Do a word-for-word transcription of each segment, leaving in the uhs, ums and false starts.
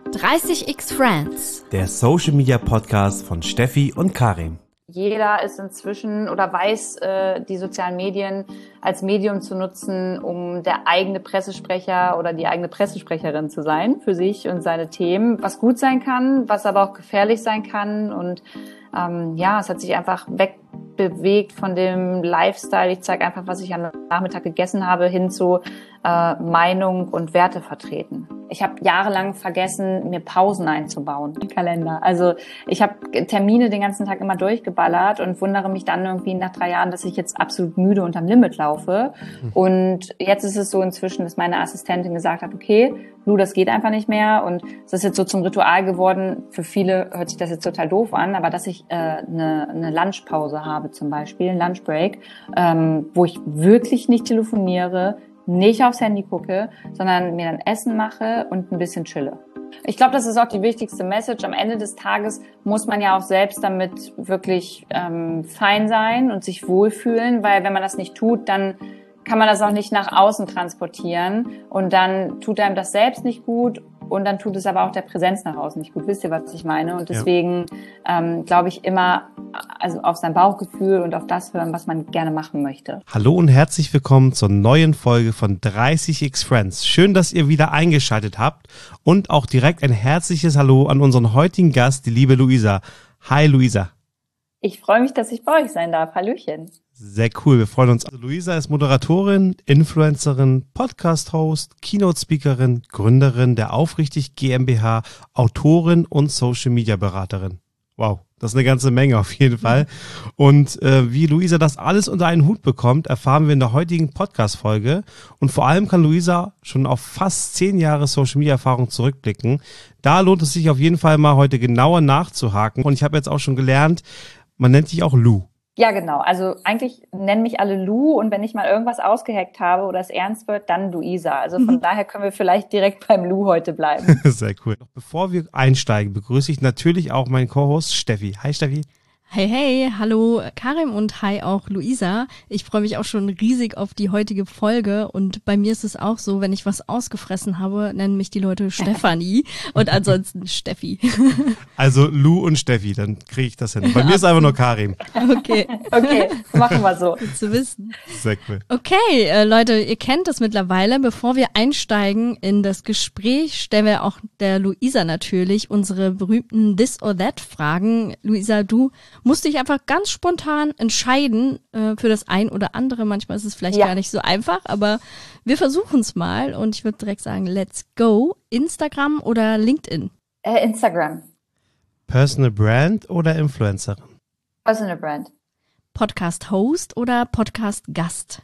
dreißig X Friends, der Social Media Podcast von Steffi und Karim. Jeder ist inzwischen oder weiß, äh, die sozialen Medien als Medium zu nutzen, um der eigene Pressesprecher oder die eigene Pressesprecherin zu sein für sich und seine Themen, was gut sein kann, was aber auch gefährlich sein kann. Und ähm, ja, es hat sich einfach wegbewegt von dem Lifestyle. Ich zeige einfach, was ich am Nachmittag gegessen habe, hin zu äh, Meinung und Werte vertreten. Ich habe jahrelang vergessen, mir Pausen einzubauen im Kalender. Also ich habe Termine den ganzen Tag immer durchgeballert und wundere mich dann irgendwie nach drei Jahren, dass ich jetzt absolut müde und am Limit laufe. Und jetzt ist es so inzwischen, dass meine Assistentin gesagt hat, okay, Lu, das geht einfach nicht mehr. Und es ist jetzt so zum Ritual geworden. Für viele hört sich das jetzt total doof an, aber dass ich äh, eine, eine Lunchpause habe zum Beispiel, ein Lunchbreak, ähm, wo ich wirklich nicht telefoniere, nicht aufs Handy gucke, sondern mir dann Essen mache und ein bisschen chille. Ich glaube, das ist auch die wichtigste Message. Am Ende des Tages muss man ja auch selbst damit wirklich ähm, fein sein und sich wohlfühlen, weil wenn man das nicht tut, dann kann man das auch nicht nach außen transportieren und dann tut einem das selbst nicht gut und dann tut es aber auch der Präsenz nach außen nicht gut. Wisst ihr, was ich meine? Und deswegen ja. ähm, glaube ich immer, also auf sein Bauchgefühl und auf das hören, was man gerne machen möchte. Hallo und herzlich willkommen zur neuen Folge von dreißig X Friends. Schön, dass ihr wieder eingeschaltet habt und auch direkt ein herzliches Hallo an unseren heutigen Gast, die liebe Luisa. Hi Luisa. Ich freue mich, dass ich bei euch sein darf. Hallöchen. Sehr cool, wir freuen uns. Also Luisa ist Moderatorin, Influencerin, Podcast-Host, Keynote-Speakerin, Gründerin der Aufrichtig GmbH, Autorin und Social-Media-Beraterin. Wow, das ist eine ganze Menge auf jeden Fall. Und äh, wie Luisa das alles unter einen Hut bekommt, erfahren wir in der heutigen Podcast-Folge. Und vor allem kann Luisa schon auf fast zehn Jahre Social-Media-Erfahrung zurückblicken. Da lohnt es sich auf jeden Fall mal heute genauer nachzuhaken. Und ich habe jetzt auch schon gelernt, man nennt dich auch Lu. Ja, genau. Also eigentlich nennen mich alle Lu und wenn ich mal irgendwas ausgeheckt habe oder es ernst wird, dann Luisa. Also von mhm. daher können wir vielleicht direkt beim Lu heute bleiben. Sehr cool. Noch bevor wir einsteigen, begrüße ich natürlich auch meinen Co-Host Steffi. Hi Steffi. Hey, hey, hallo Karim und hi auch Luisa. Ich freue mich auch schon riesig auf die heutige Folge und bei mir ist es auch so, wenn ich was ausgefressen habe, nennen mich die Leute Stefanie und ansonsten Steffi. Also Lu und Steffi, dann kriege ich das hin. Bei mir ist einfach nur Karim. Okay. Okay, machen wir so. Gut zu wissen. Sehr cool. Okay, äh, Leute, ihr kennt das mittlerweile. Bevor wir einsteigen in das Gespräch, stellen wir auch der Luisa natürlich unsere berühmten This or That Fragen. Luisa, du musst dich einfach ganz spontan entscheiden äh, für das ein oder andere. Manchmal ist es vielleicht ja. gar nicht so einfach, aber wir versuchen es mal und ich würde direkt sagen, let's go. Instagram oder LinkedIn? Äh, Instagram. Personal Brand oder Influencerin? Personal Brand. Podcast-Host oder Podcast-Gast?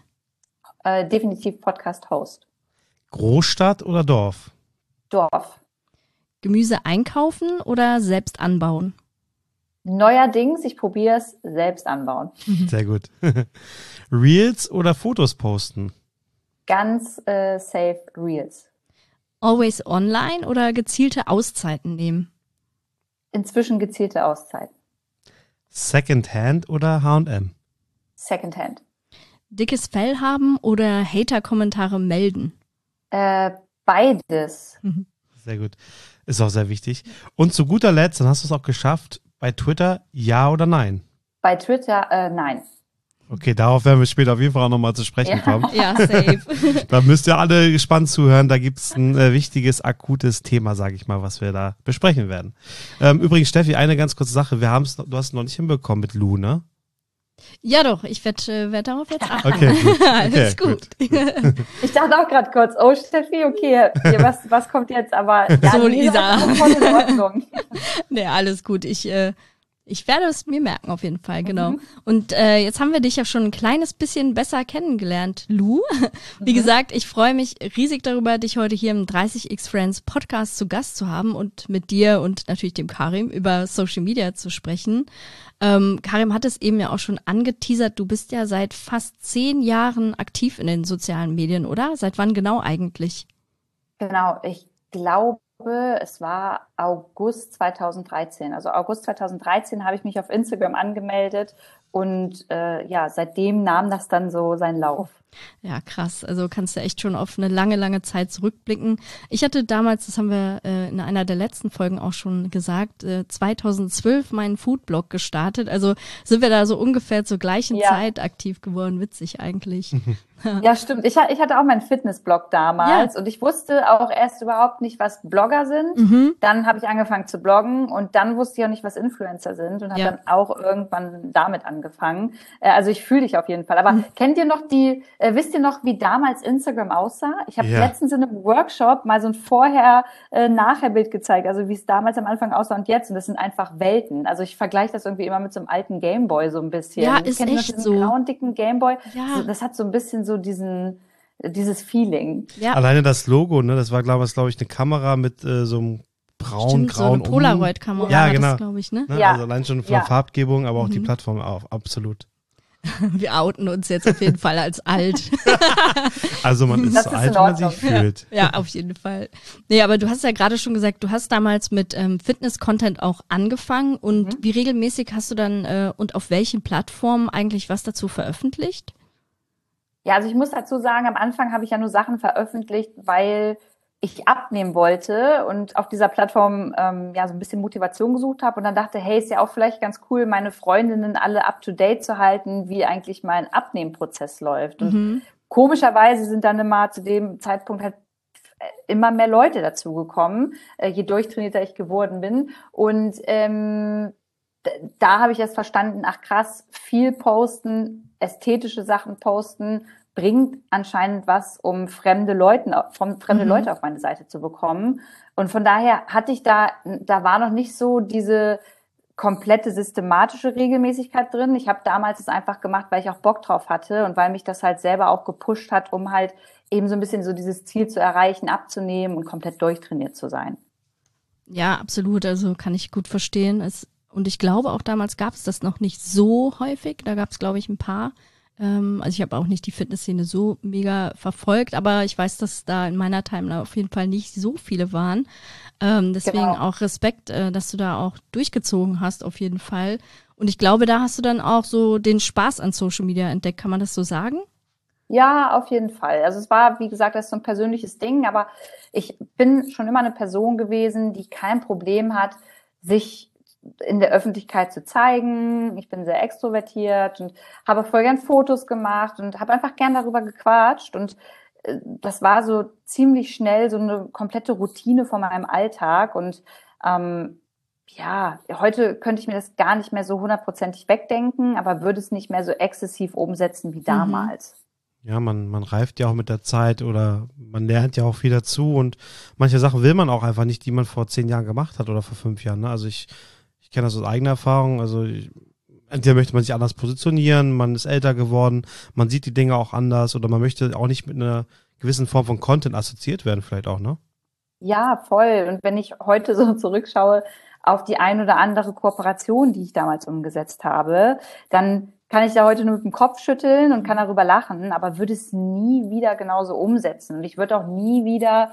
Äh, definitiv Podcast-Host. Großstadt oder Dorf? Dorf. Gemüse einkaufen oder selbst anbauen? Neuerdings, ich probiere es, selbst anbauen. Sehr gut. Reels oder Fotos posten? Ganz äh, safe Reels. Always online oder gezielte Auszeiten nehmen? Inzwischen gezielte Auszeiten. Secondhand oder H und M? Secondhand. Dickes Fell haben oder Hater-Kommentare melden? Äh, beides. Mhm. Sehr gut. Ist auch sehr wichtig. Und zu guter Letzt, dann hast du es auch geschafft, bei Twitter ja oder nein? Bei Twitter äh, nein. Okay, darauf werden wir später auf jeden Fall auch nochmal zu sprechen ja. kommen. Ja, safe. Da müsst ihr alle gespannt zuhören. Da gibt es ein äh, wichtiges, akutes Thema, sage ich mal, was wir da besprechen werden. Ähm, übrigens, Steffi, eine ganz kurze Sache. Wir haben's, du hast es noch nicht hinbekommen mit Lu, ne? Ja doch, ich werde werd darauf jetzt achten. Okay, gut. Alles okay, gut. gut. Ich dachte auch gerade kurz, oh Steffi, okay, was, was kommt jetzt? Aber ja, so, Lisa. Voll in Ordnung. Nee, alles gut. Ich äh, Ich werde es mir merken, auf jeden Fall, genau. Mhm. Und äh, jetzt haben wir dich ja schon ein kleines bisschen besser kennengelernt, Lu. Wie mhm. gesagt, ich freue mich riesig darüber, dich heute hier im dreißig X Friends Podcast zu Gast zu haben und mit dir und natürlich dem Karim über Social Media zu sprechen. Ähm, Karim hat es eben ja auch schon angeteasert, du bist ja seit fast zehn Jahren aktiv in den sozialen Medien, oder? Seit wann genau eigentlich? Genau, ich glaube, es war August zweitausenddreizehn. Also August zweitausenddreizehn habe ich mich auf Instagram angemeldet Und äh, ja, seitdem nahm das dann so seinen Lauf. Ja, krass. Also kannst du echt schon auf eine lange, lange Zeit zurückblicken. Ich hatte damals, das haben wir äh, in einer der letzten Folgen auch schon gesagt, äh, zweitausendzwölf meinen Foodblog gestartet. Also sind wir da so ungefähr zur gleichen ja. Zeit aktiv geworden. Witzig eigentlich. Ja, stimmt. Ich, ich hatte auch meinen Fitnessblog damals ja. und ich wusste auch erst überhaupt nicht, was Blogger sind. Mhm. Dann habe ich angefangen zu bloggen und dann wusste ich auch nicht, was Influencer sind und habe ja. dann auch irgendwann damit angefangen. Äh, also ich fühle dich auf jeden Fall. Aber mhm. kennt ihr noch die, äh, wisst ihr noch, wie damals Instagram aussah? Ich habe ja. letztens in einem Workshop mal so ein Vorher-Nachher-Bild gezeigt, also wie es damals am Anfang aussah und jetzt. Und das sind einfach Welten. Also ich vergleiche das irgendwie immer mit so einem alten Gameboy so ein bisschen. Ja, ist kennt echt ihr noch so. Diesen grauen, dicken Gameboy? Ja. So, das hat so ein bisschen so diesen, dieses Feeling. Ja. Alleine das Logo, ne, das war, glaube ich, glaube ich, eine Kamera mit äh, so einem braun, Stimmt, grauen so eine Polaroid-Kamera. Ja, genau. Das, glaube ich, ne? ne? Ja. Also allein schon von der ja. Farbgebung, aber auch mhm. die Plattform auch, absolut. Wir outen uns jetzt auf jeden Fall als alt. Also man ist das so ist alt, wie man sich fühlt. Ja, ja, auf jeden Fall. Nee, aber du hast ja gerade schon gesagt, du hast damals mit ähm, Fitness-Content auch angefangen und mhm. wie regelmäßig hast du dann äh, und auf welchen Plattformen eigentlich was dazu veröffentlicht? Ja, also ich muss dazu sagen, am Anfang habe ich ja nur Sachen veröffentlicht, weil ich abnehmen wollte und auf dieser Plattform ähm, ja so ein bisschen Motivation gesucht habe und dann dachte, hey, ist ja auch vielleicht ganz cool, meine Freundinnen alle up to date zu halten, wie eigentlich mein Abnehmprozess läuft. Und mhm. komischerweise sind dann immer zu dem Zeitpunkt halt immer mehr Leute dazugekommen, äh, je durchtrainierter ich geworden bin. Und ähm, da habe ich erst verstanden, ach krass, viel posten, ästhetische Sachen posten, bringt anscheinend was, um fremde Leute, vom, fremde mhm. Leute auf meine Seite zu bekommen. Und von daher hatte ich da, da war noch nicht so diese komplette systematische Regelmäßigkeit drin. Ich habe damals es einfach gemacht, weil ich auch Bock drauf hatte und weil mich das halt selber auch gepusht hat, um halt eben so ein bisschen so dieses Ziel zu erreichen, abzunehmen und komplett durchtrainiert zu sein. Ja, absolut. Also kann ich gut verstehen. Es, und ich glaube, auch damals gab es das noch nicht so häufig. Da gab es, glaube ich, ein paar. Also ich habe auch nicht die Fitnessszene so mega verfolgt, aber ich weiß, dass da in meiner Timeline auf jeden Fall nicht so viele waren. Ähm, deswegen genau. auch Respekt, äh, dass du da auch durchgezogen hast auf jeden Fall. Und ich glaube, da hast du dann auch so den Spaß an Social Media entdeckt. Kann man das so sagen? Ja, auf jeden Fall. Also es war, wie gesagt, das ist so ein persönliches Ding, aber ich bin schon immer eine Person gewesen, die kein Problem hat, sich in der Öffentlichkeit zu zeigen. Ich bin sehr extrovertiert und habe voll gern Fotos gemacht und habe einfach gern darüber gequatscht. Und das war so ziemlich schnell so eine komplette Routine von meinem Alltag. Und ähm, ja, heute könnte ich mir das gar nicht mehr so hundertprozentig wegdenken, aber würde es nicht mehr so exzessiv umsetzen wie damals. Ja, man, man reift ja auch mit der Zeit oder man lernt ja auch viel dazu. Und manche Sachen will man auch einfach nicht, die man vor zehn Jahren gemacht hat oder vor fünf Jahren. Ne? Also ich Ich kenne das aus eigener Erfahrung, also ich, entweder möchte man sich anders positionieren, man ist älter geworden, man sieht die Dinge auch anders oder man möchte auch nicht mit einer gewissen Form von Content assoziiert werden vielleicht auch, ne? Ja, voll. Und wenn ich heute so zurückschaue auf die ein oder andere Kooperation, die ich damals umgesetzt habe, dann kann ich da heute nur mit dem Kopf schütteln und kann darüber lachen, aber würde es nie wieder genauso umsetzen. Und ich würde auch nie wieder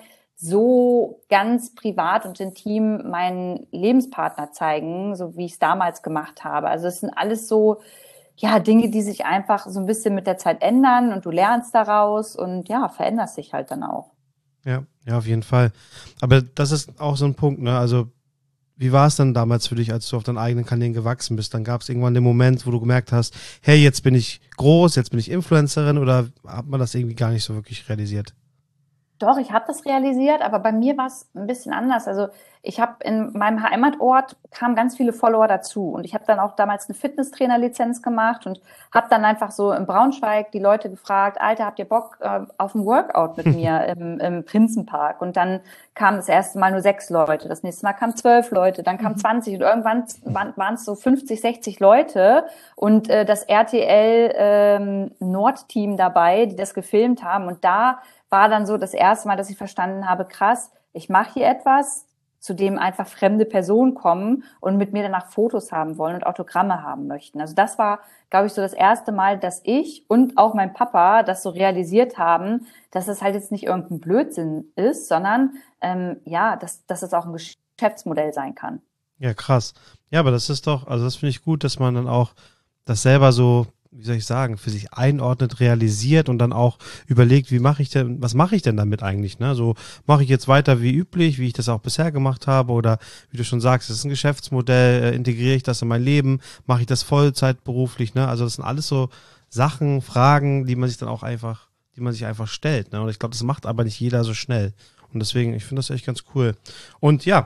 so ganz privat und intim meinen Lebenspartner zeigen, so wie ich es damals gemacht habe. Also es sind alles so, ja, Dinge, die sich einfach so ein bisschen mit der Zeit ändern und du lernst daraus und ja, veränderst dich halt dann auch. Ja, ja, auf jeden Fall. Aber das ist auch so ein Punkt, ne? Also wie war es dann damals für dich, als du auf deinen eigenen Kanälen gewachsen bist? Dann gab es irgendwann den Moment, wo du gemerkt hast, hey, jetzt bin ich groß, jetzt bin ich Influencerin, oder hat man das irgendwie gar nicht so wirklich realisiert? Doch, ich habe das realisiert, aber bei mir war es ein bisschen anders. Also ich habe in meinem Heimatort kamen ganz viele Follower dazu und ich habe dann auch damals eine Fitnesstrainerlizenz gemacht und habe dann einfach so in Braunschweig die Leute gefragt, Alter, habt ihr Bock äh, auf ein Workout mit mir im, im Prinzenpark? Und dann kamen das erste Mal nur sechs Leute, das nächste Mal kamen zwölf Leute, dann kamen zwanzig und irgendwann waren es so fünfzig, sechzig Leute und äh, das R T L ähm, Nord-Team dabei, die das gefilmt haben, und da war dann so das erste Mal, dass ich verstanden habe, krass, ich mache hier etwas, zu dem einfach fremde Personen kommen und mit mir danach Fotos haben wollen und Autogramme haben möchten. Also das war, glaube ich, so das erste Mal, dass ich und auch mein Papa das so realisiert haben, dass es halt jetzt nicht irgendein Blödsinn ist, sondern ähm, ja, dass, dass es auch ein Geschäftsmodell sein kann. Ja, krass. Ja, aber das ist doch, also das finde ich gut, dass man dann auch das selber so, wie soll ich sagen, für sich einordnet, realisiert und dann auch überlegt, wie mache ich denn, was mache ich denn damit eigentlich, ne? So, mache ich jetzt weiter wie üblich, wie ich das auch bisher gemacht habe oder wie du schon sagst, das ist ein Geschäftsmodell, äh, integriere ich das in mein Leben, mache ich das Vollzeit beruflich, ne? Also das sind alles so Sachen, Fragen, die man sich dann auch einfach, die man sich einfach stellt, ne? Und ich glaube, das macht aber nicht jeder so schnell. Und deswegen, ich finde das echt ganz cool. Und ja,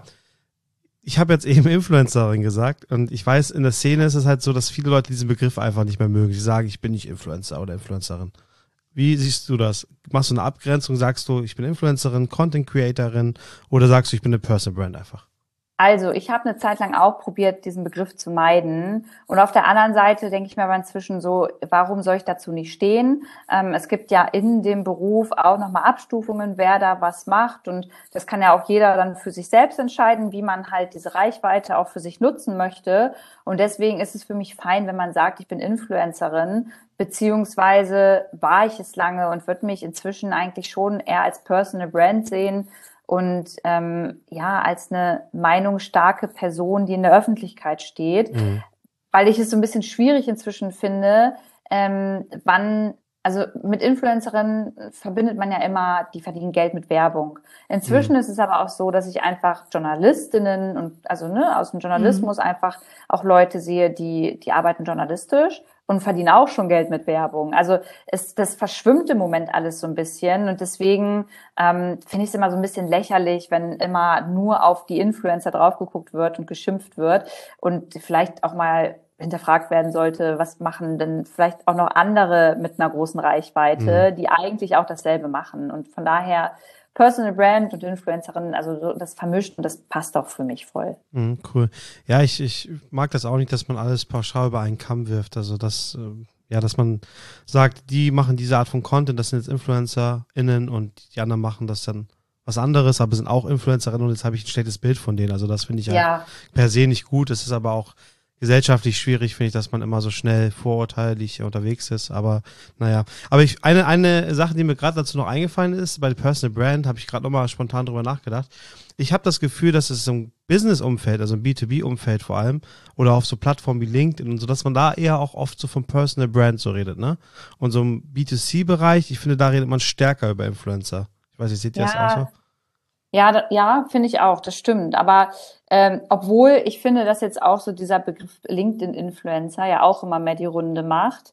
ich habe jetzt eben Influencerin gesagt und ich weiß, in der Szene ist es halt so, dass viele Leute diesen Begriff einfach nicht mehr mögen. Die sagen, ich bin nicht Influencer oder Influencerin. Wie siehst du das? Machst du eine Abgrenzung? Sagst du, ich bin Influencerin, Content Creatorin oder sagst du, ich bin eine Personal Brand einfach? Also, ich habe eine Zeit lang auch probiert, diesen Begriff zu meiden. Und auf der anderen Seite denke ich mir aber inzwischen so, warum soll ich dazu nicht stehen? Ähm, es gibt ja in dem Beruf auch nochmal Abstufungen, wer da was macht. Und das kann ja auch jeder dann für sich selbst entscheiden, wie man halt diese Reichweite auch für sich nutzen möchte. Und deswegen ist es für mich fein, wenn man sagt, ich bin Influencerin, beziehungsweise war ich es lange und würde mich inzwischen eigentlich schon eher als Personal Brand sehen. Und ähm, ja, als eine meinungsstarke Person, die in der Öffentlichkeit steht, mhm. weil ich es so ein bisschen schwierig inzwischen finde, ähm, wann, also mit Influencerinnen verbindet man ja immer, die verdienen Geld mit Werbung. Inzwischen mhm. ist es aber auch so, dass ich einfach Journalistinnen und also ne aus dem Journalismus mhm. einfach auch Leute sehe, die die arbeiten journalistisch und verdienen auch schon Geld mit Werbung. Also es, das verschwimmt im Moment alles so ein bisschen und deswegen ähm, finde ich es immer so ein bisschen lächerlich, wenn immer nur auf die Influencer drauf geguckt wird und geschimpft wird und vielleicht auch mal hinterfragt werden sollte, was machen denn vielleicht auch noch andere mit einer großen Reichweite, mhm. die eigentlich auch dasselbe machen. Und von daher Personal Brand und Influencerin, also so, das vermischt und das passt auch für mich voll. Mhm, cool. Ja, ich, ich mag das auch nicht, dass man alles pauschal über einen Kamm wirft. Also das, äh, ja, dass man sagt, die machen diese Art von Content, das sind jetzt InfluencerInnen und die anderen machen das dann was anderes, aber sind auch InfluencerInnen und jetzt habe ich ein schlechtes Bild von denen. Also das finde ich ja. halt per se nicht gut. Es ist aber auch gesellschaftlich schwierig, finde ich, dass man immer so schnell vorurteilig unterwegs ist, aber naja. Aber ich, eine, eine Sache, die mir gerade dazu noch eingefallen ist, bei der Personal Brand, habe ich gerade nochmal spontan drüber nachgedacht. Ich habe das Gefühl, dass es im Business-Umfeld, also im B zwei B-Umfeld vor allem, oder auf so Plattformen wie LinkedIn und so, dass man da eher auch oft so vom Personal Brand so redet, ne? Und so im B zwei C-Bereich, ich finde, da redet man stärker über Influencer. Ich weiß nicht, seht ihr ja. das auch so? Ja, da, ja, finde ich auch, das stimmt. Aber ähm, obwohl ich finde, dass jetzt auch so dieser Begriff LinkedIn-Influencer ja auch immer mehr die Runde macht,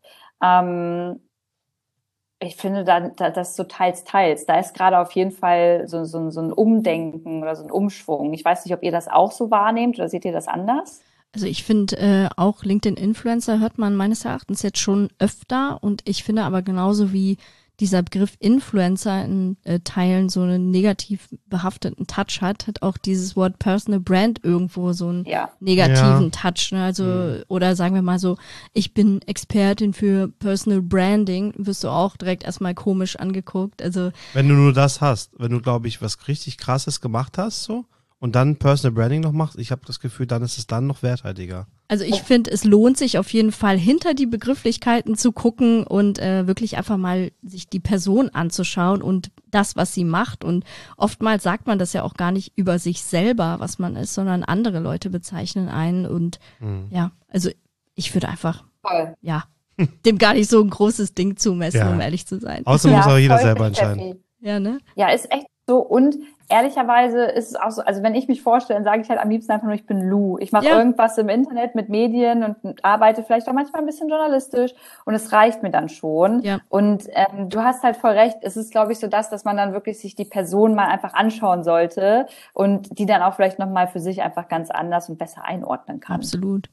ähm, ich finde, da, da das so teils, teils. Da ist gerade auf jeden Fall so, so, so ein Umdenken oder so ein Umschwung. Ich weiß nicht, ob ihr das auch so wahrnehmt oder seht ihr das anders? Also ich finde äh, auch LinkedIn-Influencer hört man meines Erachtens jetzt schon öfter und ich finde aber genauso wie dieser Begriff Influencer in äh, Teilen so einen negativ behafteten Touch hat, hat auch dieses Wort Personal Brand irgendwo so einen ja. negativen ja. Touch. Ne? Also, mhm. oder sagen wir mal so, ich bin Expertin für Personal Branding, wirst du auch direkt erstmal komisch angeguckt. Also wenn du nur das hast, wenn du, glaube ich, was richtig Krasses gemacht hast, so, und dann Personal Branding noch machst, ich habe das Gefühl, dann ist es dann noch werthaltiger. Also ich finde, es lohnt sich auf jeden Fall, hinter die Begrifflichkeiten zu gucken und äh, wirklich einfach mal sich die Person anzuschauen und das, was sie macht. Und oftmals sagt man das ja auch gar nicht über sich selber, was man ist, sondern andere Leute bezeichnen einen. Und mhm. ja, also ich würde einfach, Voll. ja, dem gar nicht so ein großes Ding zumessen, ja. um ehrlich zu sein. Außer ja, muss auch jeder selber entscheiden. Ja, ne? Ja, ist echt so. Und ehrlicherweise ist es auch so, also wenn ich mich vorstelle, dann sage ich halt am liebsten einfach nur, ich bin Lou. Ich mache ja. irgendwas im Internet mit Medien und arbeite vielleicht auch manchmal ein bisschen journalistisch und es reicht mir dann schon. Ja. Und ähm, du hast halt voll recht, es ist, glaube ich, so das, dass man dann wirklich sich die Person mal einfach anschauen sollte und die dann auch vielleicht nochmal für sich einfach ganz anders und besser einordnen kann. Absolut.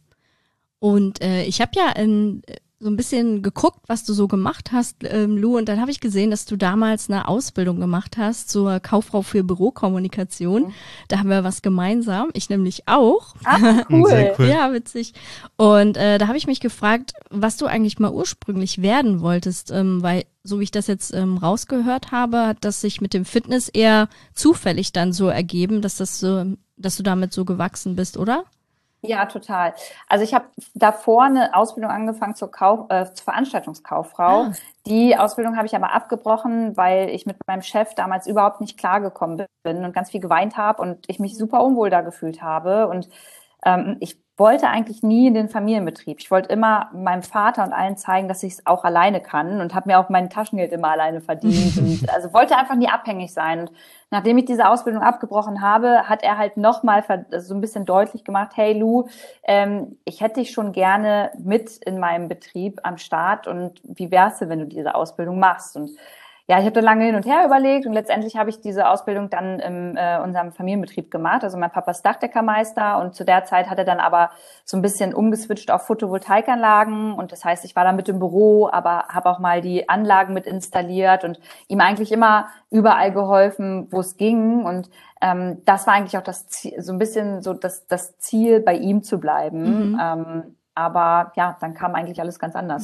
Und äh, ich habe ja in so ein bisschen geguckt, was du so gemacht hast, ähm, Lou, und dann habe ich gesehen, dass du damals eine Ausbildung gemacht hast zur Kauffrau für Bürokommunikation. Mhm. Da haben wir was gemeinsam, ich nämlich auch. Ah, cool. Sehr cool. Ja, witzig. Und äh, da habe ich mich gefragt, was du eigentlich mal ursprünglich werden wolltest, ähm, weil so wie ich das jetzt ähm, rausgehört habe, hat das sich mit dem Fitness eher zufällig dann so ergeben, dass das so, dass du damit so gewachsen bist, oder? Ja, total. Also ich habe davor eine Ausbildung angefangen zur, Kauf, äh, zur Veranstaltungskauffrau. Ah. Die Ausbildung habe ich aber abgebrochen, weil ich mit meinem Chef damals überhaupt nicht klargekommen bin und ganz viel geweint habe und ich mich super unwohl da gefühlt habe. Und ähm, ich wollte eigentlich nie in den Familienbetrieb. Ich wollte immer meinem Vater und allen zeigen, dass ich es auch alleine kann und habe mir auch mein Taschengeld immer alleine verdient. Und also wollte einfach nie abhängig sein. Und nachdem ich diese Ausbildung abgebrochen habe, hat er halt nochmal so ein bisschen deutlich gemacht, hey Lu, ähm, ich hätte dich schon gerne mit in meinem Betrieb am Start und wie wär's denn, wenn du diese Ausbildung machst? Und ja, ich habe da lange hin und her überlegt und letztendlich habe ich diese Ausbildung dann in äh, unserem Familienbetrieb gemacht. Also mein Papa ist Dachdeckermeister und zu der Zeit hat er dann aber so ein bisschen umgeswitcht auf Photovoltaikanlagen und das heißt, ich war dann mit im Büro, aber habe auch mal die Anlagen mit installiert und ihm eigentlich immer überall geholfen, wo es ging und ähm, das war eigentlich auch das Ziel, so ein bisschen so das, das Ziel, bei ihm zu bleiben. Mhm. Ähm, aber ja, dann kam eigentlich alles ganz anders.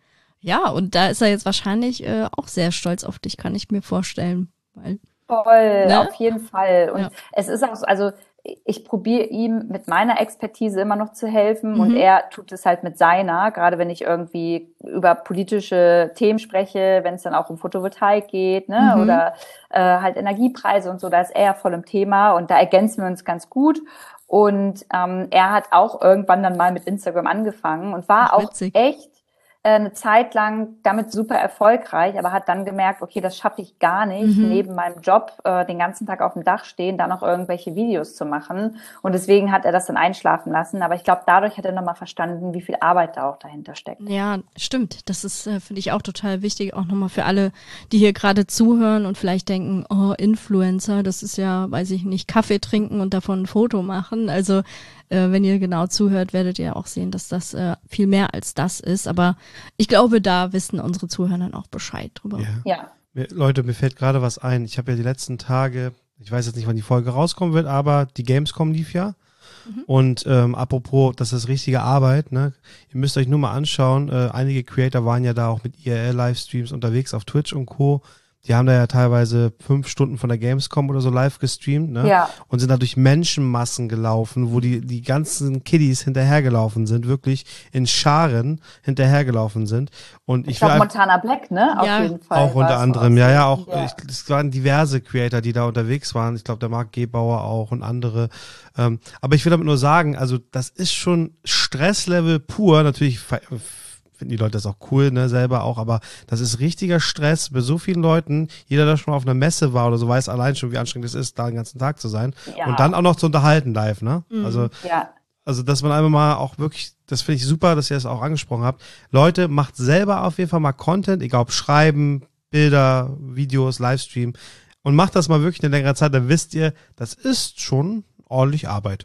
Ja, und da ist er jetzt wahrscheinlich äh, auch sehr stolz auf dich, kann ich mir vorstellen. Weil, Voll, ne? Auf jeden Fall. Und ja. es ist auch so, also ich probiere ihm mit meiner Expertise immer noch zu helfen mhm. und er tut es halt mit seiner, gerade wenn ich irgendwie über politische Themen spreche, wenn es dann auch um Photovoltaik geht, ne, mhm. oder äh, halt Energiepreise und so, da ist er voll im Thema und da ergänzen wir uns ganz gut. Und ähm, er hat auch irgendwann dann mal mit Instagram angefangen und war Ach, auch echt eine Zeit lang damit super erfolgreich, aber hat dann gemerkt, okay, das schaffe ich gar nicht, mhm. neben meinem Job äh, den ganzen Tag auf dem Dach stehen, da noch irgendwelche Videos zu machen. Und deswegen hat er das dann einschlafen lassen. Aber ich glaube, dadurch hat er nochmal verstanden, wie viel Arbeit da auch dahinter steckt. Ja, stimmt. Das ist, äh, finde ich, auch total wichtig, auch nochmal für alle, die hier gerade zuhören und vielleicht denken, oh, Influencer, das ist ja, weiß ich nicht, Kaffee trinken und davon ein Foto machen. Also Äh, wenn ihr genau zuhört, werdet ihr auch sehen, dass das äh, viel mehr als das ist. Aber ich glaube, da wissen unsere Zuhörer dann auch Bescheid drüber. Ja. ja. Mir, Leute, mir fällt gerade was ein. Ich habe ja die letzten Tage, ich weiß jetzt nicht, wann die Folge rauskommen wird, aber die Gamescom lief ja. Mhm. Und ähm, apropos, das ist richtige Arbeit, ne? Ihr müsst euch nur mal anschauen. Äh, einige Creator waren ja da auch mit I R L-Livestreams unterwegs auf Twitch und Co. Die haben da ja teilweise fünf Stunden von der Gamescom oder so live gestreamt, ne? Ja. Und sind da durch Menschenmassen gelaufen, wo die, die ganzen Kiddies hinterhergelaufen sind, wirklich in Scharen hinterhergelaufen sind. Und ich, ich glaube Montana Black, ne? Auf ja. jeden Fall. Auch unter anderem, ja, ja, auch, ja. Ich, es waren diverse Creator, die da unterwegs waren. Ich glaube, der Marc Gebauer auch und andere. Ähm, aber ich will damit nur sagen, also, das ist schon Stresslevel pur. Natürlich finden die Leute das auch cool, ne, selber auch, aber das ist richtiger Stress bei so vielen Leuten. Jeder, der schon mal auf einer Messe war oder so, weiß allein schon, wie anstrengend es ist, da den ganzen Tag zu sein. Ja. Und dann auch noch zu unterhalten live, ne? Mhm. Also, ja. also, dass man einfach mal auch wirklich, das finde ich super, dass ihr das auch angesprochen habt. Leute, macht selber auf jeden Fall mal Content, egal ob Schreiben, Bilder, Videos, Livestream und macht das mal wirklich eine längere Zeit, dann wisst ihr, das ist schon ordentlich Arbeit.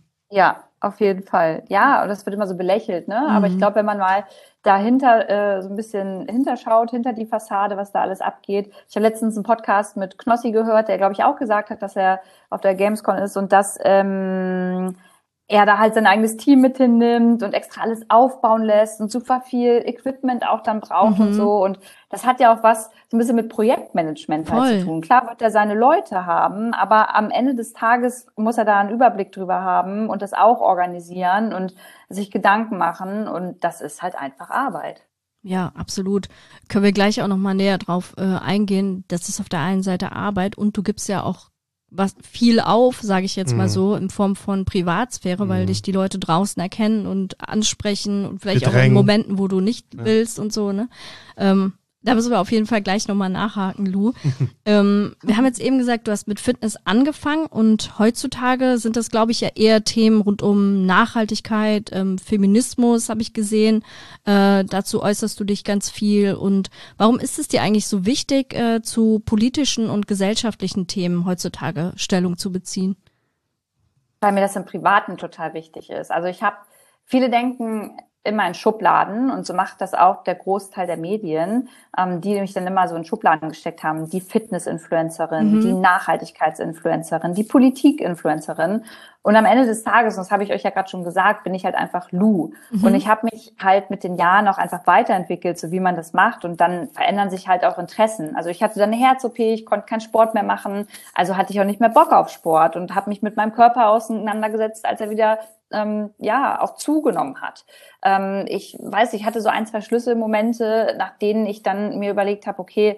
Ja, auf jeden Fall. Ja, und das wird immer so belächelt, ne? Mhm. Aber ich glaube, wenn man mal dahinter äh, so ein bisschen hinterschaut, hinter die Fassade, was da alles abgeht. Ich habe letztens einen Podcast mit Knossi gehört, der, glaube ich, auch gesagt hat, dass er auf der Gamescom ist und dass ähm, er da halt sein eigenes Team mit hinnimmt und extra alles aufbauen lässt und super viel Equipment auch dann braucht mhm. und so. Und das hat ja auch was so ein bisschen mit Projektmanagement halt zu tun. Klar wird er seine Leute haben, aber am Ende des Tages muss er da einen Überblick drüber haben und das auch organisieren und sich Gedanken machen. Und das ist halt einfach Arbeit. Ja, absolut. Können wir gleich auch noch mal näher drauf äh, eingehen. Das ist auf der einen Seite Arbeit und du gibst ja auch was viel auf, sage ich jetzt mhm. mal so, in Form von Privatsphäre, mhm. weil dich die Leute draußen erkennen und ansprechen und vielleicht Bedrängen. Auch in Momenten, wo du nicht ja. willst und so, ne? Ähm, da müssen wir auf jeden Fall gleich nochmal nachhaken, Lu. ähm, wir haben jetzt eben gesagt, du hast mit Fitness angefangen und heutzutage sind das, glaube ich, ja eher Themen rund um Nachhaltigkeit, ähm, Feminismus, habe ich gesehen. Äh, dazu äußerst du dich ganz viel. Und warum ist es dir eigentlich so wichtig, äh, zu politischen und gesellschaftlichen Themen heutzutage Stellung zu beziehen? Weil mir das im Privaten total wichtig ist. Also ich habe, viele denken immer in Schubladen und so macht das auch der Großteil der Medien, ähm, die mich dann immer so in Schubladen gesteckt haben. Die Fitness-Influencerin, mhm. die Nachhaltigkeits-Influencerin, die Politik-Influencerin. Und am Ende des Tages, und das habe ich euch ja gerade schon gesagt, bin ich halt einfach Lu. Mhm. Und ich habe mich halt mit den Jahren auch einfach weiterentwickelt, so wie man das macht. Und dann verändern sich halt auch Interessen. Also ich hatte dann eine Herz-O P, ich konnte keinen Sport mehr machen. Also hatte ich auch nicht mehr Bock auf Sport und habe mich mit meinem Körper auseinandergesetzt, als er wieder ähm, ja auch zugenommen hat. Ähm, ich weiß, ich hatte so ein, zwei Schlüsselmomente, nach denen ich dann mir überlegt habe, okay,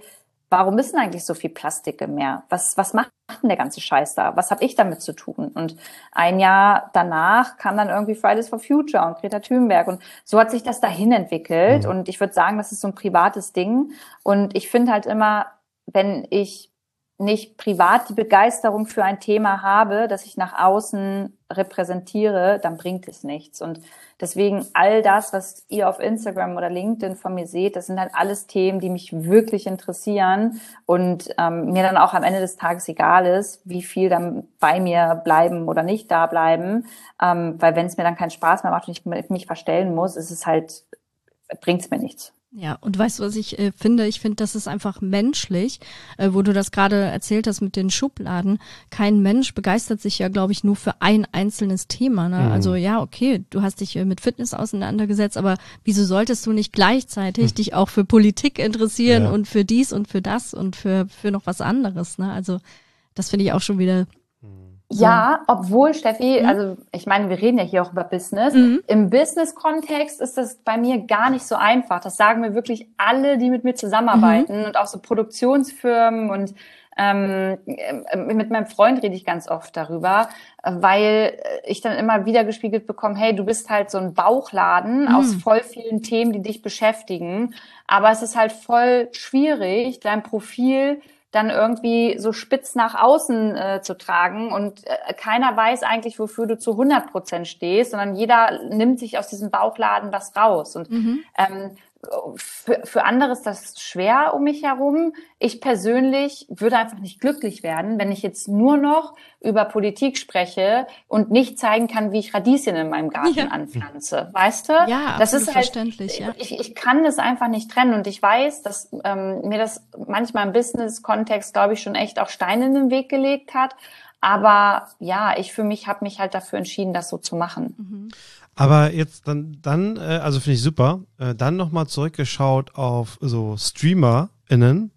warum ist denn eigentlich so viel Plastik im Meer? Was, was macht denn der ganze Scheiß da? Was habe ich damit zu tun? Und ein Jahr danach kam dann irgendwie Fridays for Future und Greta Thunberg. Und so hat sich das dahin entwickelt. Mhm. Und ich würde sagen, das ist so ein privates Ding. Und ich finde halt immer, wenn ich nicht privat die Begeisterung für ein Thema habe, das ich nach außen repräsentiere, dann bringt es nichts. Und deswegen all das, was ihr auf Instagram oder LinkedIn von mir seht, das sind halt alles Themen, die mich wirklich interessieren und ähm, mir dann auch am Ende des Tages egal ist, wie viel dann bei mir bleiben oder nicht da bleiben, ähm, weil wenn es mir dann keinen Spaß mehr macht und ich mich verstellen muss, ist es halt, bringt es mir nichts. Ja, und weißt du, was ich äh, finde? Ich finde, das ist einfach menschlich, äh, wo du das gerade erzählt hast mit den Schubladen. Kein Mensch begeistert sich ja, glaube ich, nur für ein einzelnes Thema. Ne? Mhm. Also ja, okay, du hast dich äh, mit Fitness auseinandergesetzt, aber wieso solltest du nicht gleichzeitig mhm. dich auch für Politik interessieren ja. und für dies und für das und für für noch was anderes? Ne? Also das finde ich auch schon wieder... Ja, obwohl, Steffi, mhm. also ich meine, wir reden ja hier auch über Business. Mhm. Im Business-Kontext ist das bei mir gar nicht so einfach. Das sagen mir wirklich alle, die mit mir zusammenarbeiten mhm. und auch so Produktionsfirmen und ähm, mit meinem Freund rede ich ganz oft darüber, weil ich dann immer wieder gespiegelt bekomme, hey, du bist halt so ein Bauchladen mhm. aus voll vielen Themen, die dich beschäftigen. Aber es ist halt voll schwierig, dein Profil dann irgendwie so spitz nach außen äh, zu tragen und äh, keiner weiß eigentlich, wofür du zu hundert Prozent stehst, sondern jeder nimmt sich aus diesem Bauchladen was raus. Und mhm. ähm, für, für andere ist das schwer um mich herum. Ich persönlich würde einfach nicht glücklich werden, wenn ich jetzt nur noch über Politik spreche und nicht zeigen kann, wie ich Radieschen in meinem Garten ja. anpflanze. Weißt du? Ja, das ist halt, verständlich. Ja. Ich, ich kann das einfach nicht trennen und ich weiß, dass ähm, mir das manchmal im Business-Kontext, glaube ich, schon echt auch Steine in den Weg gelegt hat. Aber ja, ich für mich habe mich halt dafür entschieden, das so zu machen. Mhm. Aber jetzt dann, dann äh, also finde ich super, äh, dann nochmal zurückgeschaut auf so StreamerInnen,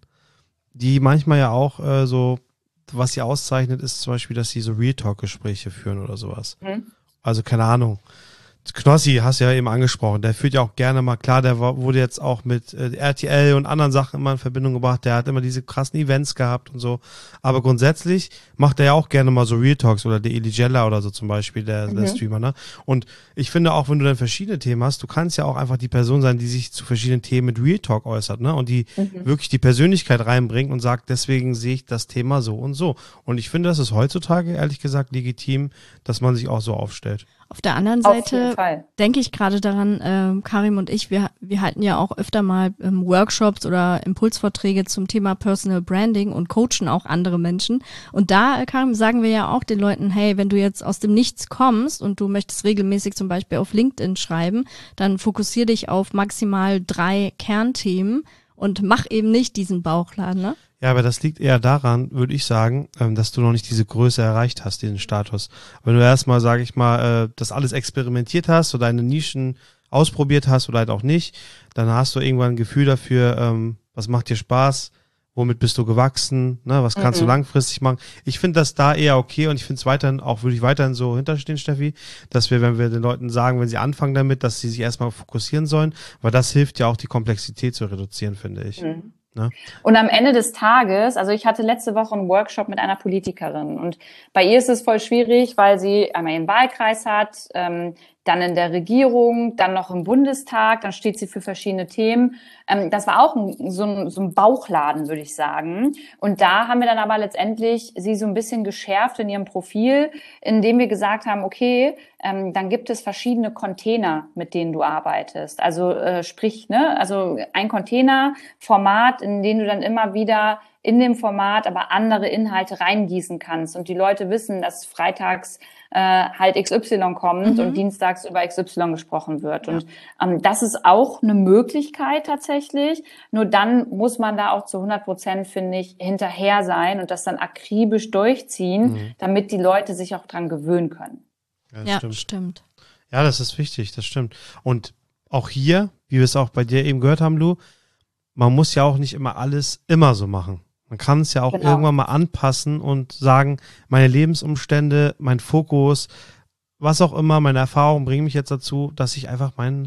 die manchmal ja auch äh, so, was sie auszeichnet, ist zum Beispiel, dass sie so Real-Talk-Gespräche führen oder sowas. Mhm. Also keine Ahnung. Knossi, hast du ja eben angesprochen, der führt ja auch gerne mal, klar, der war, wurde jetzt auch mit äh, R T L und anderen Sachen immer in Verbindung gebracht, der hat immer diese krassen Events gehabt und so, aber grundsätzlich macht er ja auch gerne mal so Real Talks oder der Eligella oder so zum Beispiel, der, mhm. der Streamer, ne? Und ich finde auch, wenn du dann verschiedene Themen hast, du kannst ja auch einfach die Person sein, die sich zu verschiedenen Themen mit Real Talk äußert, ne? Und die mhm. wirklich die Persönlichkeit reinbringt und sagt, deswegen sehe ich das Thema so und so. Und ich finde, das ist heutzutage, ehrlich gesagt, legitim, dass man sich auch so aufstellt. Auf der anderen Seite denke ich gerade daran, äh, Karim und ich, wir wir halten ja auch öfter mal ähm, Workshops oder Impulsvorträge zum Thema Personal Branding und coachen auch andere Menschen. Und da, äh, Karim, sagen wir ja auch den Leuten, hey, wenn du jetzt aus dem Nichts kommst und du möchtest regelmäßig zum Beispiel auf LinkedIn schreiben, dann fokussier dich auf maximal drei Kernthemen und mach eben nicht diesen Bauchladen, ne? Ja, aber das liegt eher daran, würde ich sagen, dass du noch nicht diese Größe erreicht hast, diesen Status. Wenn du erstmal, sage ich mal, das alles experimentiert hast oder deine Nischen ausprobiert hast oder halt auch nicht, dann hast du irgendwann ein Gefühl dafür, was macht dir Spaß, womit bist du gewachsen, ne, was kannst mhm. du langfristig machen. Ich finde das da eher okay und ich finde es weiterhin, auch würde ich weiterhin so hinterstehen, Steffi, dass wir, wenn wir den Leuten sagen, wenn sie anfangen damit, dass sie sich erstmal fokussieren sollen, weil das hilft ja auch, die Komplexität zu reduzieren, finde ich. Mhm. Ne? Und am Ende des Tages, also ich hatte letzte Woche einen Workshop mit einer Politikerin und bei ihr ist es voll schwierig, weil sie einmal ihren Wahlkreis hat, ähm, dann in der Regierung, dann noch im Bundestag, dann steht sie für verschiedene Themen. Ähm, das war auch ein, so, ein, so ein Bauchladen, würde ich sagen. Und da haben wir dann aber letztendlich sie so ein bisschen geschärft in ihrem Profil, indem wir gesagt haben, okay, ähm, dann gibt es verschiedene Container, mit denen du arbeitest. Also äh, sprich, ne, also ein Containerformat, in den du dann immer wieder in dem Format aber andere Inhalte reingießen kannst und die Leute wissen, dass freitags äh, halt X Y kommt mhm. und dienstags über X Y gesprochen wird. Ja. Und ähm, das ist auch eine Möglichkeit tatsächlich. Nur dann muss man da auch zu hundert Prozent, finde ich, hinterher sein und das dann akribisch durchziehen, mhm. damit die Leute sich auch dran gewöhnen können. Ja, ja stimmt. stimmt. Ja, das ist wichtig, das stimmt. Und auch hier, wie wir es auch bei dir eben gehört haben, Lu, man muss ja auch nicht immer alles immer so machen. Man kann es ja auch genau. irgendwann mal anpassen und sagen, meine Lebensumstände, mein Fokus, was auch immer, meine Erfahrungen bringen mich jetzt dazu, dass ich einfach mein,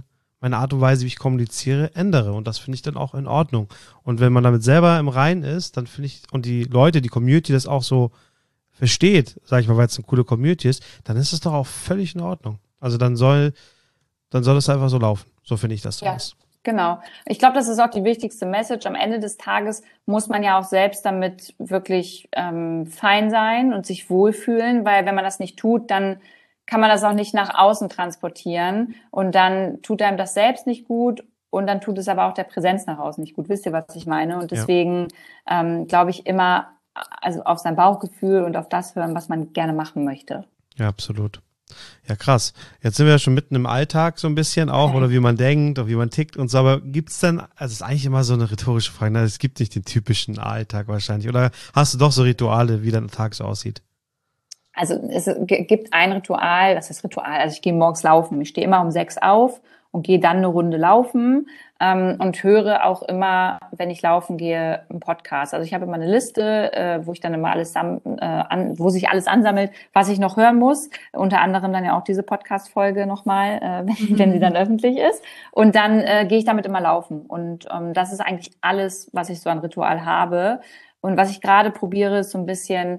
meine Art und Weise, wie ich kommuniziere, ändere. Und das finde ich dann auch in Ordnung. Und wenn man damit selber im Reinen ist, dann finde ich, und die Leute, die Community das auch so versteht, sage ich mal, weil es eine coole Community ist, dann ist es doch auch völlig in Ordnung. Also dann soll, dann soll es einfach so laufen. So finde ich das so. Ja. Genau. Ich glaube, das ist auch die wichtigste Message. Am Ende des Tages muss man ja auch selbst damit wirklich ähm, fein sein und sich wohlfühlen, weil wenn man das nicht tut, dann kann man das auch nicht nach außen transportieren und dann tut einem das selbst nicht gut und dann tut es aber auch der Präsenz nach außen nicht gut. Wisst ihr, was ich meine? Und deswegen ja. ähm, glaube ich immer, also auf sein Bauchgefühl und auf das hören, was man gerne machen möchte. Ja, absolut. Ja, krass. Jetzt sind wir ja schon mitten im Alltag so ein bisschen auch, oder wie man denkt, oder wie man tickt und so, aber gibt's denn, also es ist eigentlich immer so eine rhetorische Frage, ne? Es gibt nicht den typischen Alltag wahrscheinlich, oder hast du doch so Rituale, wie dein Tag so aussieht? Also es gibt ein Ritual, das ist Ritual, also ich gehe morgens laufen, ich stehe immer um sechs auf und gehe dann eine Runde laufen ähm, und höre auch immer, wenn ich laufen gehe, einen Podcast. Also ich habe immer eine Liste, äh, wo ich dann immer alles sam- äh, an, wo sich alles ansammelt, was ich noch hören muss. Unter anderem dann ja auch diese Podcast-Folge nochmal, äh, wenn, wenn sie dann öffentlich ist. Und dann äh, gehe ich damit immer laufen. Und ähm, das ist eigentlich alles, was ich so an Ritual habe. Und was ich gerade probiere, ist so ein bisschen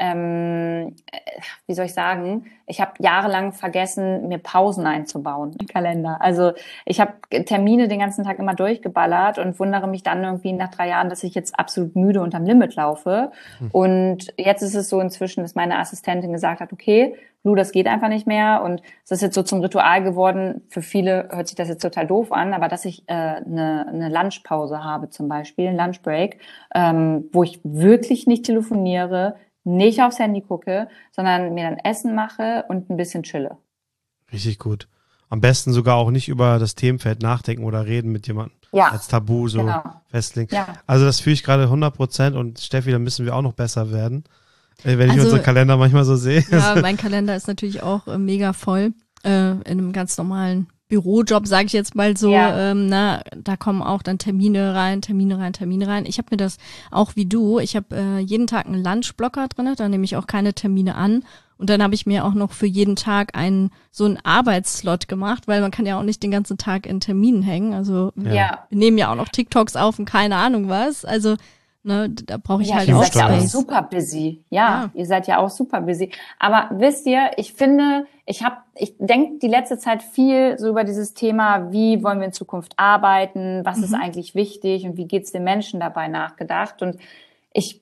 ähm, wie soll ich sagen, ich habe jahrelang vergessen, mir Pausen einzubauen im Kalender. Also ich habe Termine den ganzen Tag immer durchgeballert und wundere mich dann irgendwie nach drei Jahren, dass ich jetzt absolut müde und am Limit laufe. Mhm. Und jetzt ist es so inzwischen, dass meine Assistentin gesagt hat, okay, Lu, das geht einfach nicht mehr. Und es ist jetzt so zum Ritual geworden. Für viele hört sich das jetzt total doof an, aber dass ich äh, eine, eine Lunchpause habe zum Beispiel, ein Lunchbreak, ähm, wo ich wirklich nicht telefoniere, nicht aufs Handy gucke, sondern mir dann Essen mache und ein bisschen chille. Richtig gut. Am besten sogar auch nicht über das Themenfeld nachdenken oder reden mit jemandem. Ja, als Tabu so genau. festlegen. Ja. Also das fühle ich gerade hundert Prozent und Steffi, da müssen wir auch noch besser werden, wenn ich also, unseren Kalender manchmal so sehe. Ja, mein Kalender ist natürlich auch äh, mega voll äh, in einem ganz normalen Bürojob, sage ich jetzt mal so, ja. ähm, na, da kommen auch dann Termine rein, Termine rein, Termine rein. Ich habe mir das auch wie du, ich habe äh, jeden Tag einen Lunchblocker drin, da nehme ich auch keine Termine an und dann habe ich mir auch noch für jeden Tag einen so einen Arbeitsslot gemacht, weil man kann ja auch nicht den ganzen Tag in Terminen hängen, also ja. wir nehmen ja auch noch TikToks auf und keine Ahnung was, also ne, da brauche ich ja, halt ihr auch seid ja auch Space. super busy. Ja, ja, ihr seid ja auch super busy. Aber wisst ihr, ich finde, ich habe, ich denke die letzte Zeit viel so über dieses Thema, wie wollen wir in Zukunft arbeiten, was mhm. ist eigentlich wichtig und wie geht's den Menschen dabei nachgedacht. Und ich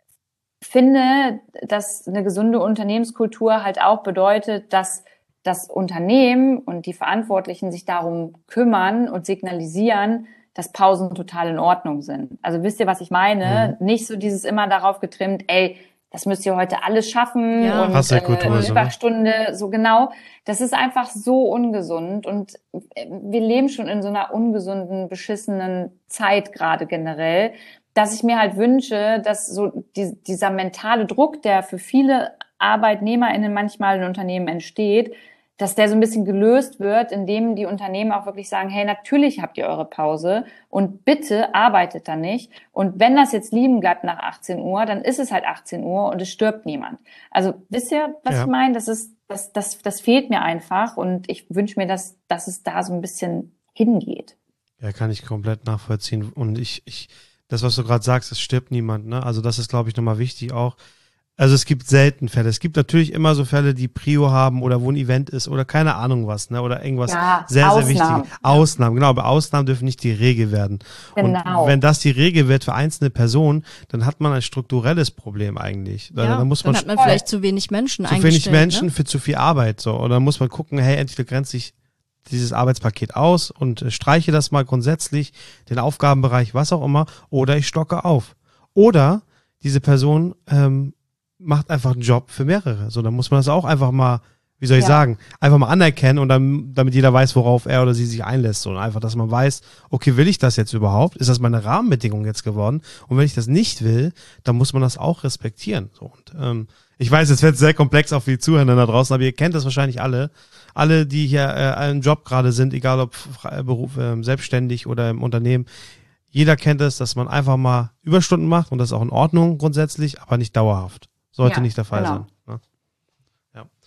finde, dass eine gesunde Unternehmenskultur halt auch bedeutet, dass das Unternehmen und die Verantwortlichen sich darum kümmern und signalisieren, dass Pausen total in Ordnung sind. Also wisst ihr, was ich meine? Mhm. Nicht so dieses immer darauf getrimmt, ey, das müsst ihr heute alles schaffen ja. und äh, Überstunde, so genau. Das ist einfach so ungesund und wir leben schon in so einer ungesunden, beschissenen Zeit gerade generell, dass ich mir halt wünsche, dass so die, dieser mentale Druck, der für viele ArbeitnehmerInnen manchmal in Unternehmen entsteht, dass der so ein bisschen gelöst wird, indem die Unternehmen auch wirklich sagen, hey, natürlich habt ihr eure Pause und bitte arbeitet da nicht. Und wenn das jetzt liegen bleibt nach achtzehn Uhr, dann ist es halt achtzehn Uhr und es stirbt niemand. Also wisst ihr, was ja. ich meine? Das ist, das, das, das fehlt mir einfach und ich wünsche mir, dass, dass es da so ein bisschen hingeht. Ja, kann ich komplett nachvollziehen. Und ich, ich, das, was du gerade sagst, es stirbt niemand, ne? Also das ist, glaube ich, nochmal wichtig auch. Also es gibt selten Fälle. Es gibt natürlich immer so Fälle, die Prio haben oder wo ein Event ist oder keine Ahnung was, ne? Oder irgendwas ja, sehr, Ausnahmen. sehr Wichtiges. Ausnahmen, genau. Aber Ausnahmen dürfen nicht die Regel werden. Genau. Und wenn das die Regel wird für einzelne Personen, dann hat man ein strukturelles Problem eigentlich. Ja, dann muss dann man hat man vielleicht zu wenig Menschen eingestellt. Zu wenig Menschen ne? für zu viel Arbeit, so. Oder dann muss man gucken, hey, entweder grenzt sich dieses Arbeitspaket aus und äh, streiche das mal grundsätzlich, den Aufgabenbereich, was auch immer, oder ich stocke auf. Oder diese Person, ähm, macht einfach einen Job für mehrere. So, dann muss man das auch einfach mal, wie soll ich ja. sagen, einfach mal anerkennen und dann, damit jeder weiß, worauf er oder sie sich einlässt. So, und einfach, dass man weiß, okay, will ich das jetzt überhaupt? Ist das meine Rahmenbedingung jetzt geworden? Und wenn ich das nicht will, dann muss man das auch respektieren. So, und ähm, ich weiß, es wird sehr komplex auch für die Zuhörer da draußen, aber ihr kennt das wahrscheinlich alle. Alle, die hier äh, einen Job gerade sind, egal ob Fre- Beruf, äh, selbstständig oder im Unternehmen, jeder kennt es, dass man einfach mal Überstunden macht und das ist auch in Ordnung grundsätzlich, aber nicht dauerhaft. Sollte ja, nicht der Fall genau. sein. Ne? Ja.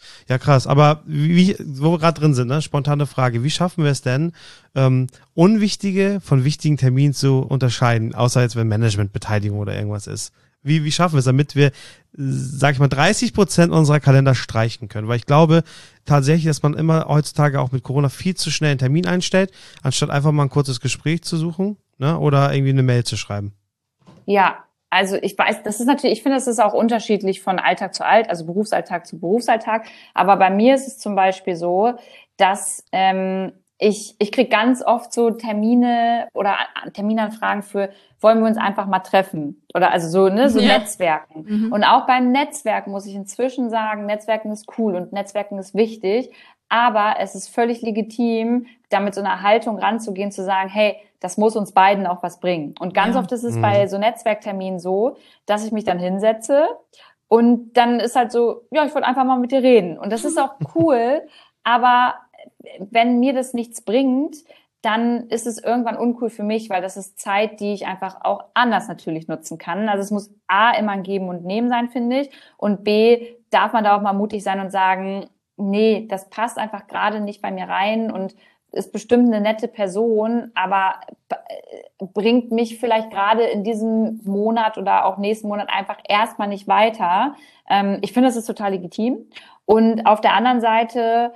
Ja, krass. Aber wie, wo wir gerade drin sind, ne? Spontane Frage. Wie schaffen wir es denn, ähm, unwichtige von wichtigen Terminen zu unterscheiden, außer jetzt, wenn Managementbeteiligung oder irgendwas ist? Wie, wie schaffen wir es, damit wir, sag ich mal, dreißig Prozent unserer Kalender streichen können? Weil ich glaube tatsächlich, dass man immer heutzutage auch mit Corona viel zu schnell einen Termin einstellt, anstatt einfach mal ein kurzes Gespräch zu suchen, ne? Oder irgendwie eine Mail zu schreiben. Ja, also ich weiß, das ist natürlich, ich finde, das ist auch unterschiedlich von Alltag zu Alltag, also Berufsalltag zu Berufsalltag. Aber bei mir ist es zum Beispiel so, dass ähm, ich ich kriege ganz oft so Termine oder Terminanfragen für, wollen wir uns einfach mal treffen? Oder also so, ne, so Ja. Netzwerken. Mhm. Und auch beim Netzwerken muss ich inzwischen sagen, Netzwerken ist cool und Netzwerken ist wichtig. Aber es ist völlig legitim, da mit so einer Haltung ranzugehen, zu sagen, hey, das muss uns beiden auch was bringen. Und ganz Ja. oft ist es Mhm. bei so Netzwerkterminen so, dass ich mich dann hinsetze und dann ist halt so, ja, ich wollte einfach mal mit dir reden. Und das ist auch cool, aber wenn mir das nichts bringt, dann ist es irgendwann uncool für mich, weil das ist Zeit, die ich einfach auch anders natürlich nutzen kann. Also es muss A, immer ein Geben und Nehmen sein, finde ich. Und B, darf man da auch mal mutig sein und sagen, nee, das passt einfach gerade nicht bei mir rein und ist bestimmt eine nette Person, aber bringt mich vielleicht gerade in diesem Monat oder auch nächsten Monat einfach erstmal nicht weiter. Ähm, ich finde, das ist total legitim. Und auf der anderen Seite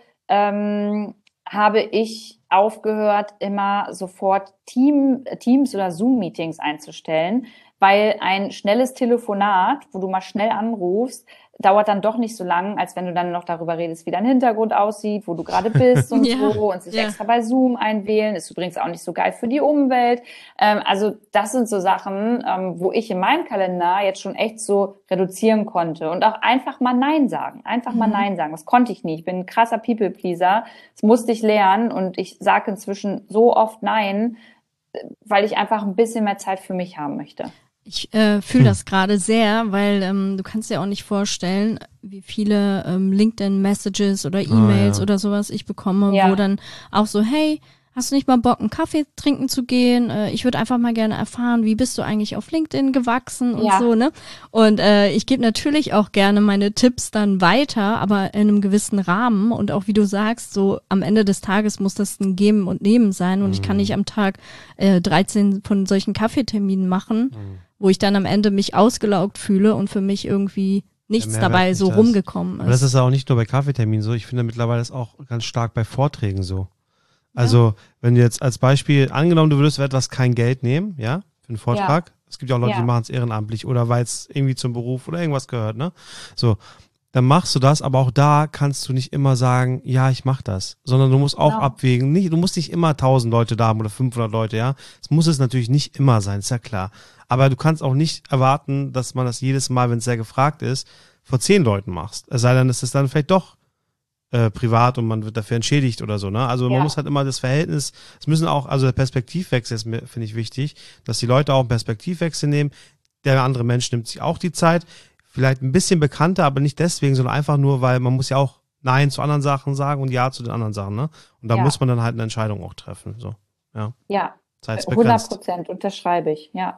ähm, habe ich aufgehört, immer sofort Team, Teams oder Zoom-Meetings einzustellen, weil ein schnelles Telefonat, wo du mal schnell anrufst, dauert dann doch nicht so lang, als wenn du dann noch darüber redest, wie dein Hintergrund aussieht, wo du gerade bist und Ja, so und sich ja. extra bei Zoom einwählen. Ist übrigens auch nicht so geil für die Umwelt. Ähm, also das sind so Sachen, ähm, wo ich in meinem Kalender jetzt schon echt so reduzieren konnte und auch einfach mal Nein sagen. Einfach mal Mhm. Nein sagen. Das konnte ich nie. Ich bin ein krasser People-Pleaser. Das musste ich lernen und ich sage inzwischen so oft Nein, weil ich einfach ein bisschen mehr Zeit für mich haben möchte. Ich äh, fühle das gerade sehr, weil ähm, du kannst dir auch nicht vorstellen, wie viele ähm, LinkedIn-Messages oder E-Mails ja. oder sowas ich bekomme, Ja. wo dann auch so, hey, hast du nicht mal Bock, einen Kaffee trinken zu gehen? Äh, ich würde einfach mal gerne erfahren, wie bist du eigentlich auf LinkedIn gewachsen und Ja. so, ne? Und äh, ich gebe natürlich auch gerne meine Tipps dann weiter, aber in einem gewissen Rahmen und auch wie du sagst, so am Ende des Tages muss das ein Geben und Nehmen sein und ich kann nicht am Tag äh, dreizehn von solchen Kaffeeterminen machen, Mhm. wo ich dann am Ende mich ausgelaugt fühle und für mich irgendwie nichts Mehrwert dabei nicht so da ist. rumgekommen Aber das ist. ist auch nicht nur bei Kaffeeterminen so. Ich finde mittlerweile ist auch ganz stark bei Vorträgen so. Also, wenn du jetzt als Beispiel, angenommen, du würdest für etwas kein Geld nehmen, ja, für einen Vortrag. Es gibt ja auch Leute, Ja. die machen es ehrenamtlich oder weil es irgendwie zum Beruf oder irgendwas gehört, ne? So, dann machst du das, aber auch da kannst du nicht immer sagen, ja, ich mach das, sondern du musst auch Genau. abwägen. Nicht, du musst nicht immer tausend Leute da haben oder fünfhundert Leute, ja. Es muss es natürlich nicht immer sein, ist ja klar. Aber du kannst auch nicht erwarten, dass man das jedes Mal, wenn es sehr gefragt ist, vor zehn Leuten machst. Es sei denn, es ist dann vielleicht doch äh, privat und man wird dafür entschädigt oder so, ne? Also man Ja. muss halt immer das Verhältnis, es müssen auch, also der Perspektivwechsel ist mir, finde ich, wichtig, dass die Leute auch einen Perspektivwechsel nehmen. Der andere Mensch nimmt sich auch die Zeit, vielleicht ein bisschen bekannter, aber nicht deswegen, sondern einfach nur, weil man muss ja auch Nein zu anderen Sachen sagen und Ja zu den anderen Sachen, ne? Und da Ja. muss man dann halt eine Entscheidung auch treffen, so. Ja, Ja, Zeit ist hundert begrenzt. Prozent unterschreibe ich, ja.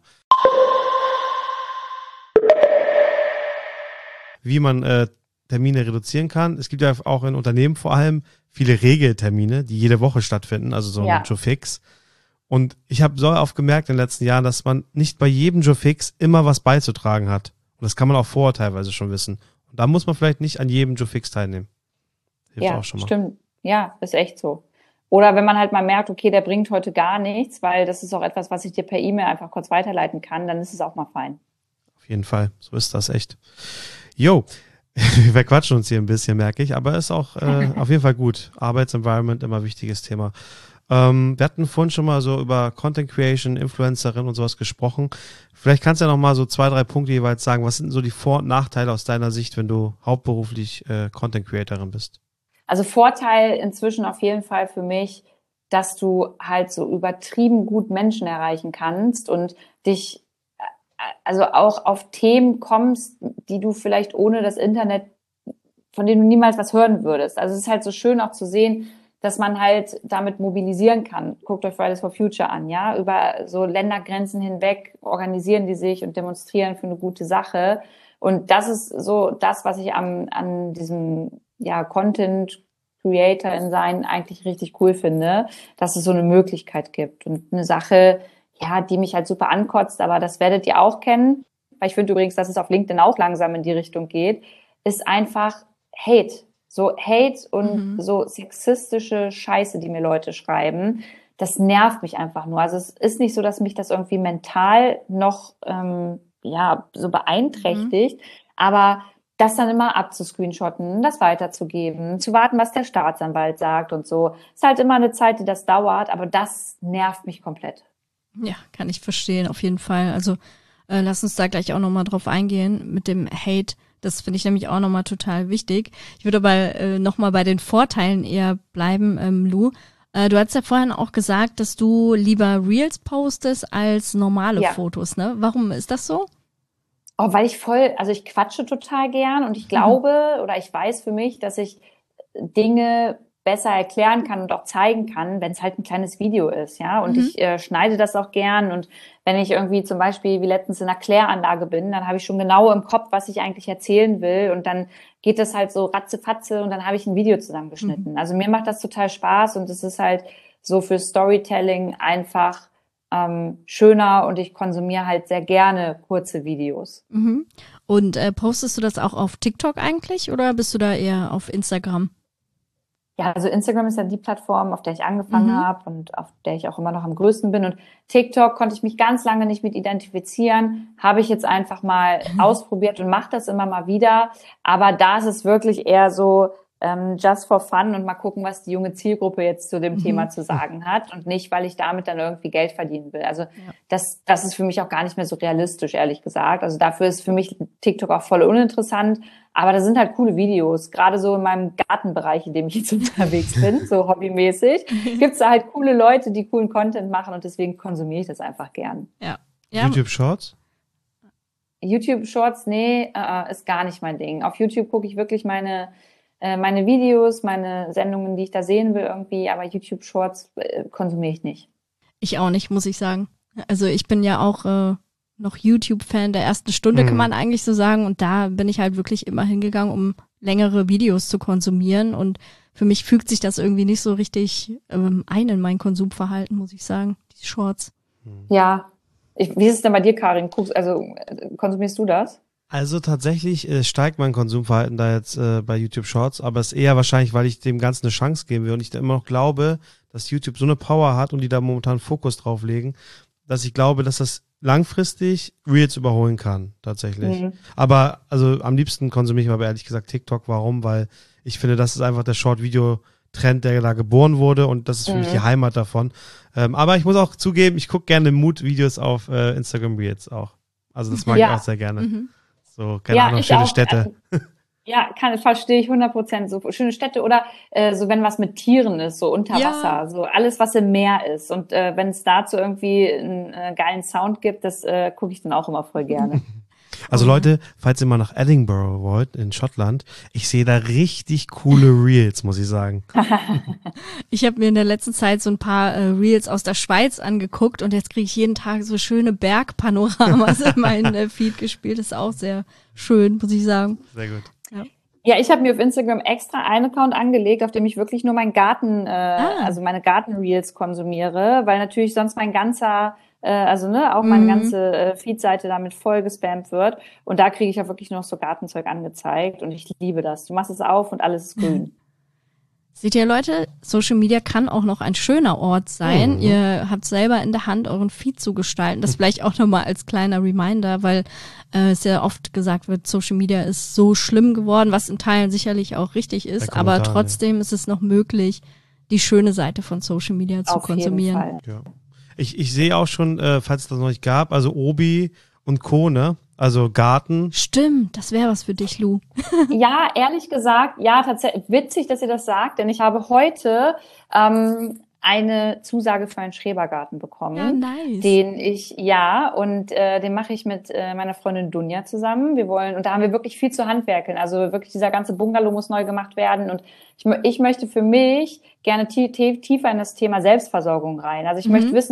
Wie man äh, Termine reduzieren kann. Es gibt ja auch in Unternehmen vor allem viele Regeltermine, die jede Woche stattfinden, also so Ja. ein Joe Fix. Und ich habe so oft gemerkt in den letzten Jahren, dass man nicht bei jedem Joe Fix immer was beizutragen hat. Und das kann man auch vorher teilweise schon wissen. Und da muss man vielleicht nicht an jedem Joe Fix teilnehmen. Hilft Ja, auch schon mal. stimmt. Ja, ist echt so. Oder wenn man halt mal merkt, okay, der bringt heute gar nichts, weil das ist auch etwas, was ich dir per E-Mail einfach kurz weiterleiten kann, dann ist es auch mal fein. Auf jeden Fall. So ist das echt. Jo, wir verquatschen uns hier ein bisschen, merke ich, aber ist auch äh, auf jeden Fall gut. Arbeitsenvironment, immer wichtiges Thema. Ähm, wir hatten vorhin schon mal so über Content Creation, Influencerin und sowas gesprochen. Vielleicht kannst du ja noch mal so zwei, drei Punkte jeweils sagen. Was sind so die Vor- und Nachteile aus deiner Sicht, wenn du hauptberuflich äh, Content Creatorin bist? Also Vorteil inzwischen auf jeden Fall für mich, dass du halt so übertrieben gut Menschen erreichen kannst und dich also auch auf Themen kommst, die du vielleicht ohne das Internet, von denen du niemals was hören würdest. Also es ist halt so schön auch zu sehen, dass man halt damit mobilisieren kann. Guckt euch Fridays for Future an, ja, über so Ländergrenzen hinweg organisieren die sich und demonstrieren für eine gute Sache. Und das ist so das, was ich am, an diesem, ja, Content Creator in sein eigentlich richtig cool finde, dass es so eine Möglichkeit gibt. Und eine Sache, ja, die mich halt super ankotzt, aber das werdet ihr auch kennen, weil ich finde übrigens, dass es auf LinkedIn auch langsam in die Richtung geht, ist einfach Hate. So Hate und mhm. so sexistische Scheiße, die mir Leute schreiben, das nervt mich einfach nur. Also es ist nicht so, dass mich das irgendwie mental noch ähm, ja so beeinträchtigt, mhm. aber das dann immer abzuscreenshotten, das weiterzugeben, zu warten, was der Staatsanwalt sagt und so. Ist halt immer eine Zeit, die das dauert, aber das nervt mich komplett. Ja, kann ich verstehen, auf jeden Fall. Also äh, lass uns da gleich auch nochmal drauf eingehen mit dem Hate. Das finde ich nämlich auch nochmal total wichtig. Ich würde aber äh, nochmal bei den Vorteilen eher bleiben, ähm, Lou. Äh, du hast ja vorhin auch gesagt, dass du lieber Reels postest als normale ja. Fotos, ne? Warum ist das so? Oh, weil ich voll, also ich quatsche total gern und ich glaube mhm. oder ich weiß für mich, dass ich Dinge besser erklären kann und auch zeigen kann, wenn es halt ein kleines Video ist, ja. Und mhm. ich äh, schneide das auch gern. Und wenn ich irgendwie zum Beispiel wie letztens in einer Kläranlage bin, dann habe ich schon genau im Kopf, was ich eigentlich erzählen will. Und dann geht das halt so ratzefatze und dann habe ich ein Video zusammengeschnitten. Mhm. Also mir macht das total Spaß und es ist halt so für Storytelling einfach ähm, schöner und ich konsumiere halt sehr gerne kurze Videos. Mhm. Und äh, postest du das auch auf TikTok eigentlich oder bist du da eher auf Instagram? Ja, also Instagram ist ja die Plattform, auf der ich angefangen mhm. habe und auf der ich auch immer noch am größten bin. Und TikTok konnte ich mich ganz lange nicht mit identifizieren. Habe ich jetzt einfach mal mhm. ausprobiert und mache das immer mal wieder. Aber da ist es wirklich eher so ähm, just for fun und mal gucken, was die junge Zielgruppe jetzt zu dem mhm. Thema zu sagen hat. Und nicht, weil ich damit dann irgendwie Geld verdienen will. Also ja. das, das ist für mich auch gar nicht mehr so realistisch, ehrlich gesagt. Also dafür ist für mich TikTok auch voll uninteressant. Aber das sind halt coole Videos. Gerade so in meinem Gartenbereich, in dem ich jetzt unterwegs bin, so hobbymäßig, gibt's da halt coole Leute, die coolen Content machen und deswegen konsumiere ich das einfach gern. Ja. ja. YouTube Shorts? YouTube Shorts, nee, äh, ist gar nicht mein Ding. Auf YouTube gucke ich wirklich meine äh, meine Videos, meine Sendungen, die ich da sehen will irgendwie, aber YouTube Shorts äh, konsumiere ich nicht. Ich auch nicht, muss ich sagen. Also ich bin ja auch äh noch YouTube-Fan der ersten Stunde, mhm. kann man eigentlich so sagen. Und da bin ich halt wirklich immer hingegangen, um längere Videos zu konsumieren. Und für mich fügt sich das irgendwie nicht so richtig ähm, ein in mein Konsumverhalten, muss ich sagen, die Shorts. Ja. Ich, wie ist es denn bei dir, Karin? Guckst, also konsumierst du das? Also tatsächlich äh, steigt mein Konsumverhalten da jetzt äh, bei YouTube Shorts, aber es ist eher wahrscheinlich, weil ich dem Ganzen eine Chance geben will und ich da immer noch glaube, dass YouTube so eine Power hat und die da momentan Fokus drauf legen, dass ich glaube, dass das langfristig Reels überholen kann, tatsächlich. Mhm. Aber also am liebsten konsumiere ich aber ehrlich gesagt TikTok. Warum? Weil ich finde, das ist einfach der Short-Video-Trend, der da geboren wurde und das ist für mhm. mich die Heimat davon. Ähm, aber ich muss auch zugeben, ich gucke gerne Mood-Videos auf äh, Instagram Reels auch. Also das mag ja. ich auch sehr gerne. Mhm. So, keine ja, Ahnung, schöne auch, Städte. Äh, Ja, kann, verstehe ich hundert Prozent. So schöne Städte oder äh, so, wenn was mit Tieren ist, so unter Wasser, ja. so alles, was im Meer ist. Und äh, wenn es dazu irgendwie einen äh, geilen Sound gibt, das äh, gucke ich dann auch immer voll gerne. Also Leute, falls ihr mal nach Edinburgh wollt, in Schottland, ich sehe da richtig coole Reels, muss ich sagen. Ich habe mir in der letzten Zeit so ein paar äh, Reels aus der Schweiz angeguckt und jetzt kriege ich jeden Tag so schöne Bergpanoramas in meinen äh, Feed gespielt. Das ist auch sehr schön, muss ich sagen. Sehr gut. Ja. Ja, ich habe mir auf Instagram extra einen Account angelegt, auf dem ich wirklich nur meinen Garten, äh, ah. also meine Garten-Reels konsumiere, weil natürlich sonst mein ganzer, äh, also ne, auch meine mhm. ganze äh, Feed-Seite damit voll gespammt wird. Und da kriege ich ja wirklich noch so Gartenzeug angezeigt und ich liebe das. Du machst es auf und alles ist grün. Seht ihr, Leute, Social Media kann auch noch ein schöner Ort sein. Mhm. Ihr habt selber in der Hand, euren Feed zu gestalten. Das vielleicht auch nochmal als kleiner Reminder, weil äh, es ja oft gesagt wird, Social Media ist so schlimm geworden, was in Teilen sicherlich auch richtig ist. Aber trotzdem ja. ist es noch möglich, die schöne Seite von Social Media zu Auf konsumieren. Jeden Fall. Ja. Ich, ich sehe auch schon, äh, falls es das noch nicht gab, also Obi und Co., ne? Also Garten. Stimmt, das wäre was für dich, Lou. Ja, ehrlich gesagt, ja, tatsächlich witzig, dass ihr das sagt, denn ich habe heute ähm, eine Zusage für einen Schrebergarten bekommen. Ja, nice. Den ich, ja, und äh, den mache ich mit äh, meiner Freundin Dunja zusammen. Wir wollen, und da haben wir wirklich viel zu handwerkeln. Also wirklich dieser ganze Bungalow muss neu gemacht werden und ich, ich möchte für mich gerne tie- tie- tiefer in das Thema Selbstversorgung rein. Also ich mhm. möchte wissen,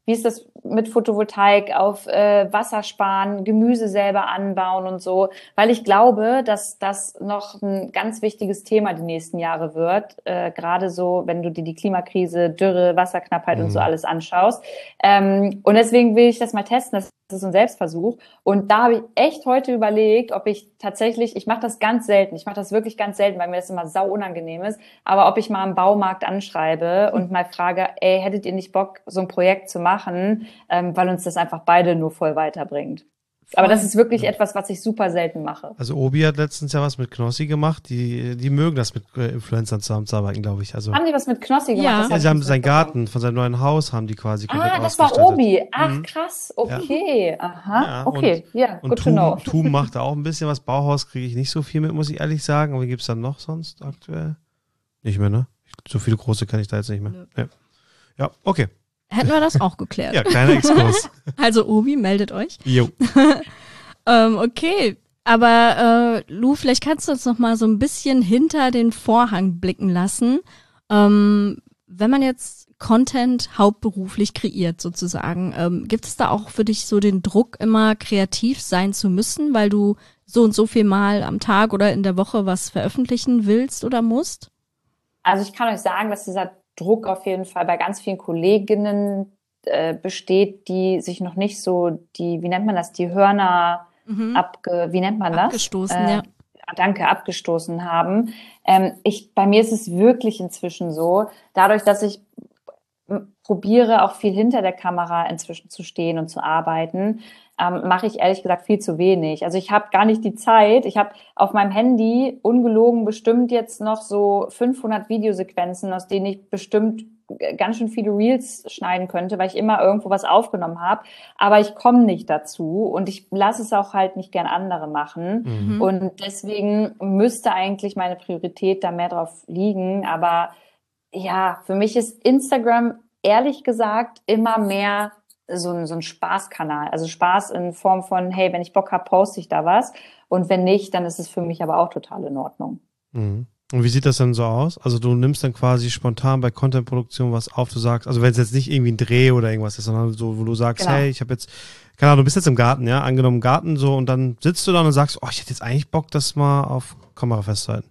wie ist das mit Photovoltaik auf äh, Wasser sparen, Gemüse selber anbauen und so, weil ich glaube, dass das noch ein ganz wichtiges Thema die nächsten Jahre wird, äh, gerade so, wenn du dir die Klimakrise, Dürre, Wasserknappheit mhm. und so alles anschaust. Ähm, und deswegen will ich das mal testen, das ist so ein Selbstversuch. Und da habe ich echt heute überlegt, ob ich tatsächlich, ich mache das ganz selten, ich mache das wirklich ganz selten, weil mir das immer sau unangenehm ist, aber ob ich mal im Baumarkt anschreibe und mal frage, ey, hättet ihr nicht Bock, so ein Projekt zu machen, ähm, weil uns das einfach beide nur voll weiterbringt. Voll. Aber das ist wirklich ja. etwas, was ich super selten mache. Also Obi hat letztens ja was mit Knossi gemacht. Die, die mögen das mit Influencern zusammenzuarbeiten, glaube ich. Also haben die was mit Knossi gemacht? Ja, ja sie haben seinen Garten von seinem neuen Haus haben die quasi komplett Ah, das war Obi. Ach, mhm. krass. Okay. Ja. Aha. Ja, okay. Und, ja, good to know. Tum macht da auch ein bisschen was. Bauhaus kriege ich nicht so viel mit, muss ich ehrlich sagen. Aber wie gibt's dann noch sonst aktuell? Nicht mehr, ne? So viele große kann ich da jetzt nicht mehr. Ja, ja okay. Hätten wir das auch geklärt. Ja, kleiner Exkurs. Also Obi, meldet euch. Jo. ähm, okay, aber äh, Lou, vielleicht kannst du uns noch mal so ein bisschen hinter den Vorhang blicken lassen. Ähm, wenn man jetzt Content hauptberuflich kreiert sozusagen, ähm, gibt es da auch für dich so den Druck, immer kreativ sein zu müssen, weil du so und so viel Mal am Tag oder in der Woche was veröffentlichen willst oder musst? Also ich kann euch sagen, dass dieser Druck auf jeden Fall bei ganz vielen Kolleginnen äh, besteht, die sich noch nicht so die, wie nennt man das, die Hörner mhm. abge, wie nennt man das? Abgestoßen, äh, ja. Danke, abgestoßen haben. Ähm, ich, bei mir ist es wirklich inzwischen so, dadurch, dass ich probiere, auch viel hinter der Kamera inzwischen zu stehen und zu arbeiten, ähm, mache ich ehrlich gesagt viel zu wenig. Also ich habe gar nicht die Zeit. Ich habe auf meinem Handy ungelogen bestimmt jetzt noch so fünfhundert Videosequenzen, aus denen ich bestimmt ganz schön viele Reels schneiden könnte, weil ich immer irgendwo was aufgenommen habe. Aber ich komme nicht dazu und ich lasse es auch halt nicht gern andere machen. Mhm. Und deswegen müsste eigentlich meine Priorität da mehr drauf liegen. Aber ja, für mich ist Instagram ehrlich gesagt immer mehr so ein, so ein Spaßkanal. Also Spaß in Form von, hey, wenn ich Bock habe, poste ich da was. Und wenn nicht, dann ist es für mich aber auch total in Ordnung. Mhm. Und wie sieht das denn so aus? Also du nimmst dann quasi spontan bei Content-Produktion was auf, du sagst, also wenn es jetzt nicht irgendwie ein Dreh oder irgendwas ist, sondern so, wo du sagst, genau. hey, ich habe jetzt, keine Ahnung, du bist jetzt im Garten, ja, angenommen im Garten so und dann sitzt du da und sagst, oh, ich hätte jetzt eigentlich Bock, das mal auf Kamera festzuhalten.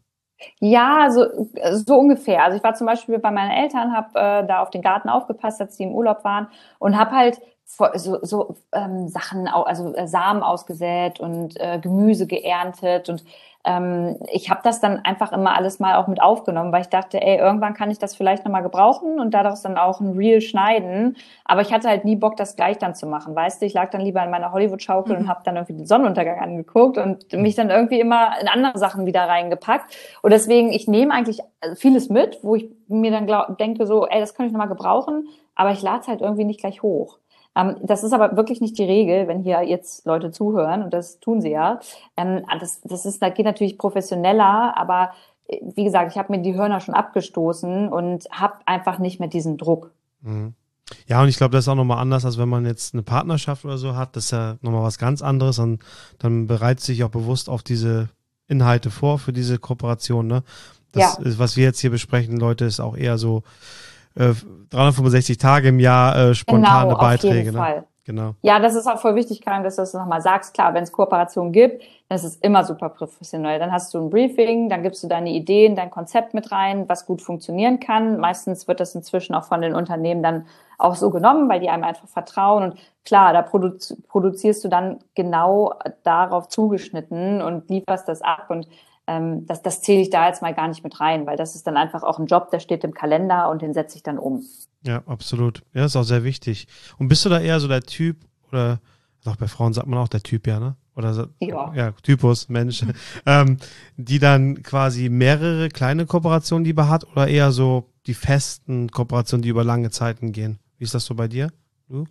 Ja, so, so ungefähr. Also ich war zum Beispiel bei meinen Eltern, habe äh, da auf den Garten aufgepasst, als die im Urlaub waren und habe halt so, so ähm, Sachen, also äh, Samen ausgesät und äh, Gemüse geerntet und ähm, ich habe das dann einfach immer alles mal auch mit aufgenommen, weil ich dachte, ey, irgendwann kann ich das vielleicht nochmal gebrauchen und daraus dann auch ein Reel schneiden, aber ich hatte halt nie Bock, das gleich dann zu machen, weißt du, ich lag dann lieber in meiner Hollywood-Schaukel mhm. und habe dann irgendwie den Sonnenuntergang angeguckt und mich dann irgendwie immer in andere Sachen wieder reingepackt und deswegen, ich nehme eigentlich vieles mit, wo ich mir dann glaub, denke so, ey, das kann ich nochmal gebrauchen, aber ich lade es halt irgendwie nicht gleich hoch. Ähm, das ist aber wirklich nicht die Regel, wenn hier jetzt Leute zuhören, und das tun sie ja. Ähm, das, das ist, das geht natürlich professioneller, aber wie gesagt, ich habe mir die Hörner schon abgestoßen und habe einfach nicht mehr diesen Druck. Mhm. Ja, und ich glaube, das ist auch nochmal anders, als wenn man jetzt eine Partnerschaft oder so hat. Das ist ja nochmal was ganz anderes und dann bereitet sich auch bewusst auf diese Inhalte vor für diese Kooperation. Ne? Das ja. ist, was wir jetzt hier besprechen, Leute, ist auch eher so dreihundertfünfundsechzig Tage im Jahr äh, spontane genau, Beiträge. Auf jeden ne? Fall. Genau. Ja, das ist auch voll wichtig, Karin, dass du das nochmal sagst. Klar, wenn es Kooperationen gibt, dann ist es immer super professionell. Dann hast du ein Briefing, dann gibst du deine Ideen, dein Konzept mit rein, was gut funktionieren kann. Meistens wird das inzwischen auch von den Unternehmen dann auch so genommen, weil die einem einfach vertrauen. Und klar, da produ- produzierst du dann genau darauf zugeschnitten und lieferst das ab. Und ähm, das, das zähle ich da jetzt mal gar nicht mit rein, weil das ist dann einfach auch ein Job, der steht im Kalender und den setze ich dann um. Ja, absolut. Ja, ist auch sehr wichtig. Und bist du da eher so der Typ, oder auch bei Frauen sagt man auch der Typ, ja, ne? Oder so, ja. ja, Typus, Mensch, ähm, die dann quasi mehrere kleine Kooperationen lieber hat oder eher so die festen Kooperationen, die über lange Zeiten gehen? Wie ist das so bei dir? Du?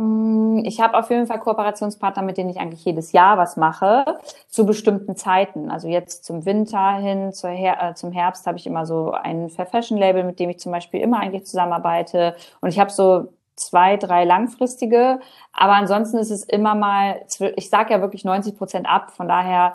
Ich habe auf jeden Fall Kooperationspartner, mit denen ich eigentlich jedes Jahr was mache, zu bestimmten Zeiten. Also jetzt zum Winter hin, zur Her- äh, zum Herbst habe ich immer so ein Fair Fashion Label, mit dem ich zum Beispiel immer eigentlich zusammenarbeite. Und ich habe so zwei, drei langfristige. Aber ansonsten ist es immer mal, ich sage ja wirklich neunzig Prozent ab. Von daher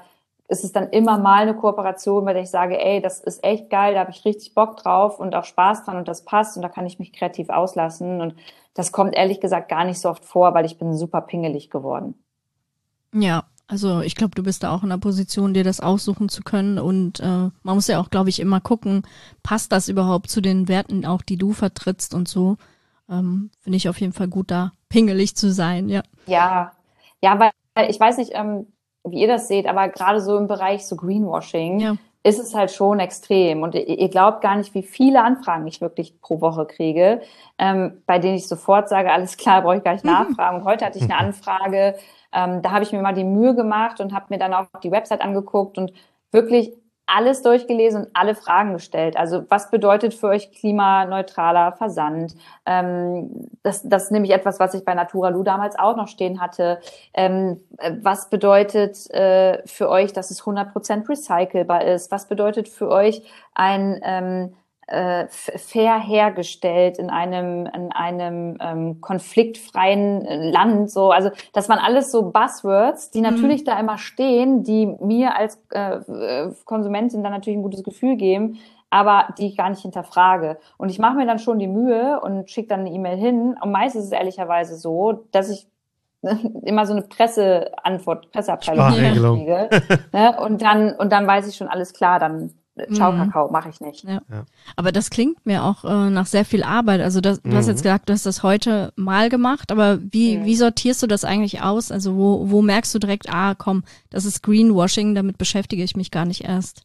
ist es dann immer mal eine Kooperation, bei der ich sage, ey, das ist echt geil, da habe ich richtig Bock drauf und auch Spaß dran und das passt und da kann ich mich kreativ auslassen. Und das kommt ehrlich gesagt gar nicht so oft vor, weil ich bin super pingelig geworden. Ja, also ich glaube, du bist da auch in der Position, dir das aussuchen zu können und äh, man muss ja auch, glaube ich, immer gucken, passt das überhaupt zu den Werten auch, die du vertrittst und so. Ähm, finde ich auf jeden Fall gut, da pingelig zu sein, ja. Ja, ja, weil ich weiß nicht, ähm, wie ihr das seht, aber gerade so im Bereich so Greenwashing Ja. ist es halt schon extrem. Und ihr, ihr glaubt gar nicht, wie viele Anfragen ich wirklich pro Woche kriege, ähm, bei denen ich sofort sage, alles klar, brauche ich gar nicht nachfragen. Und heute hatte ich eine Anfrage, ähm, da habe ich mir mal die Mühe gemacht und habe mir dann auch die Website angeguckt und wirklich alles durchgelesen und alle Fragen gestellt. Also was bedeutet für euch klimaneutraler Versand? Ähm, das, das ist nämlich etwas, was ich bei Naturalu damals auch noch stehen hatte. Ähm, was bedeutet äh, für euch, dass es hundert Prozent recycelbar ist? Was bedeutet für euch ein ähm, äh, fair hergestellt in einem in einem ähm, konfliktfreien Land? So, also das waren alles so Buzzwords, die natürlich mhm. da immer stehen, die mir als äh, Konsumentin dann natürlich ein gutes Gefühl geben, aber die ich gar nicht hinterfrage. Und ich mache mir dann schon die Mühe und schicke dann eine E-Mail hin. Und meistens ist es ehrlicherweise so, dass ich immer so eine Presseantwort, Presseabteilung kriege. Ne? Und dann und dann weiß ich schon, alles klar, dann Ciao, mhm. Kakao, mache ich nicht. Ja. Ja. Aber das klingt mir auch äh, nach sehr viel Arbeit. Also das, du mhm. hast jetzt gesagt, du hast das heute mal gemacht, aber wie, mhm. wie sortierst du das eigentlich aus? Also wo, wo merkst du direkt, ah komm, das ist Greenwashing, damit beschäftige ich mich gar nicht erst?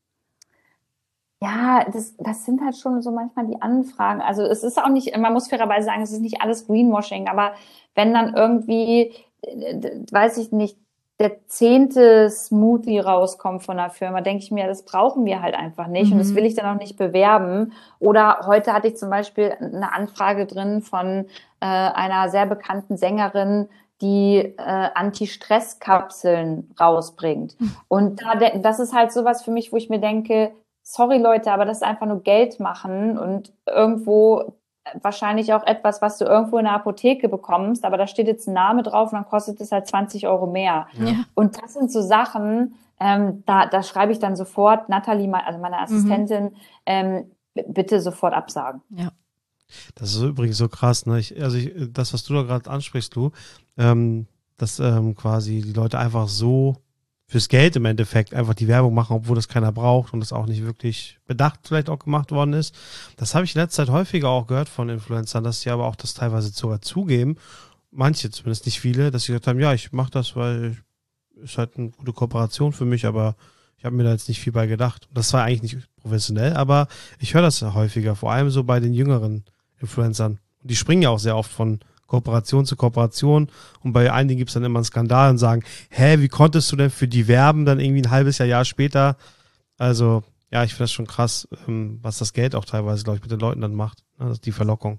Ja, das, das sind halt schon so manchmal die Anfragen. Also es ist auch nicht, man muss fairerweise sagen, es ist nicht alles Greenwashing, aber wenn dann irgendwie, weiß ich nicht, der zehnte Smoothie rauskommt von der Firma, denke ich mir, das brauchen wir halt einfach nicht. Mhm. Und das will ich dann auch nicht bewerben. Oder heute hatte ich zum Beispiel eine Anfrage drin von äh, einer sehr bekannten Sängerin, die äh, Anti-Stress-Kapseln rausbringt. Mhm. Und da, das ist halt sowas für mich, wo ich mir denke, sorry Leute, aber das ist einfach nur Geld machen und irgendwo wahrscheinlich auch etwas, was du irgendwo in der Apotheke bekommst, aber da steht jetzt ein Name drauf und dann kostet es halt zwanzig Euro mehr. Ja. Und das sind so Sachen, ähm, da, da schreibe ich dann sofort, Nathalie, also meine Assistentin, mhm. ähm, bitte sofort absagen. Ja. Das ist übrigens so krass, ne? Ich, also ich, das, was du da gerade ansprichst, Lu, ähm, dass ähm, quasi die Leute einfach so fürs Geld im Endeffekt einfach die Werbung machen, obwohl das keiner braucht und das auch nicht wirklich bedacht vielleicht auch gemacht worden ist. Das habe ich in letzter Zeit häufiger auch gehört von Influencern, dass sie aber auch das teilweise sogar zugeben, manche zumindest, nicht viele, dass sie gesagt haben, ja, ich mache das, weil ist halt eine gute Kooperation für mich, aber ich habe mir da jetzt nicht viel bei gedacht. Das war eigentlich nicht professionell, aber ich höre das ja häufiger, vor allem so bei den jüngeren Influencern. Und die springen ja auch sehr oft von Kooperation zu Kooperation und bei einigen gibt es dann immer einen Skandal und sagen, hä, wie konntest du denn für die werben, dann irgendwie ein halbes Jahr, Jahr später? Also, ja, ich finde das schon krass, was das Geld auch teilweise, glaube ich, mit den Leuten dann macht, ne? Die Verlockung.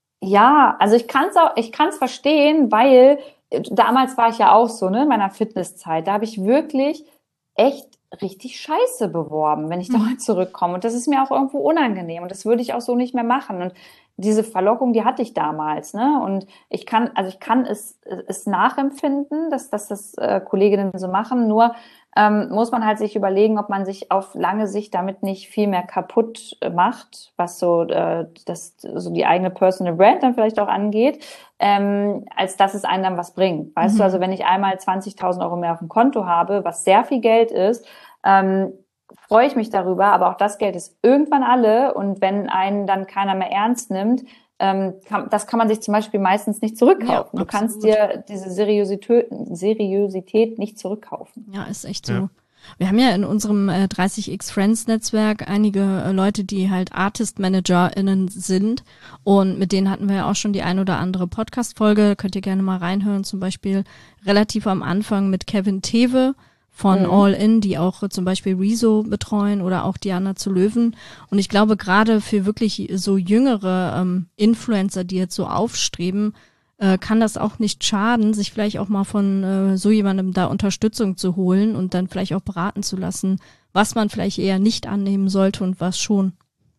Ja, also ich kann es auch, ich kann es verstehen, weil damals war ich ja auch so, ne, in meiner Fitnesszeit, da habe ich wirklich echt richtig scheiße beworben, wenn ich da mal zurückkomme. Und das ist mir auch irgendwo unangenehm und das würde ich auch so nicht mehr machen. Und diese Verlockung, die hatte ich damals, ne? Und ich kann, also ich kann es, es nachempfinden, dass, dass das äh, Kolleginnen so machen. Nur ähm, muss man halt sich überlegen, ob man sich auf lange Sicht damit nicht viel mehr kaputt äh, macht, was so äh, das so die eigene Personal Brand dann vielleicht auch angeht, ähm, als dass es einem dann was bringt. Weißt mhm. du, also wenn ich einmal zwanzigtausend Euro mehr auf dem Konto habe, was sehr viel Geld ist, ähm, freue ich mich darüber, aber auch das Geld ist irgendwann alle und wenn einen dann keiner mehr ernst nimmt, ähm, kann, das kann man sich zum Beispiel meistens nicht zurückkaufen. Ja, du kannst dir diese Seriosität, Seriosität nicht zurückkaufen. Ja, ist echt so. Ja. Wir haben ja in unserem äh, dreißig x Friends Netzwerk einige äh, Leute, die halt Artist ManagerInnen sind und mit denen hatten wir ja auch schon die ein oder andere Podcast-Folge, könnt ihr gerne mal reinhören, zum Beispiel relativ am Anfang mit Kevin Tewe von mhm. All In, die auch zum Beispiel Rezo betreuen oder auch Diana zu Löwen. Und ich glaube, gerade für wirklich so jüngere ähm, Influencer, die jetzt so aufstreben, äh, kann das auch nicht schaden, sich vielleicht auch mal von äh, so jemandem da Unterstützung zu holen und dann vielleicht auch beraten zu lassen, was man vielleicht eher nicht annehmen sollte und was schon.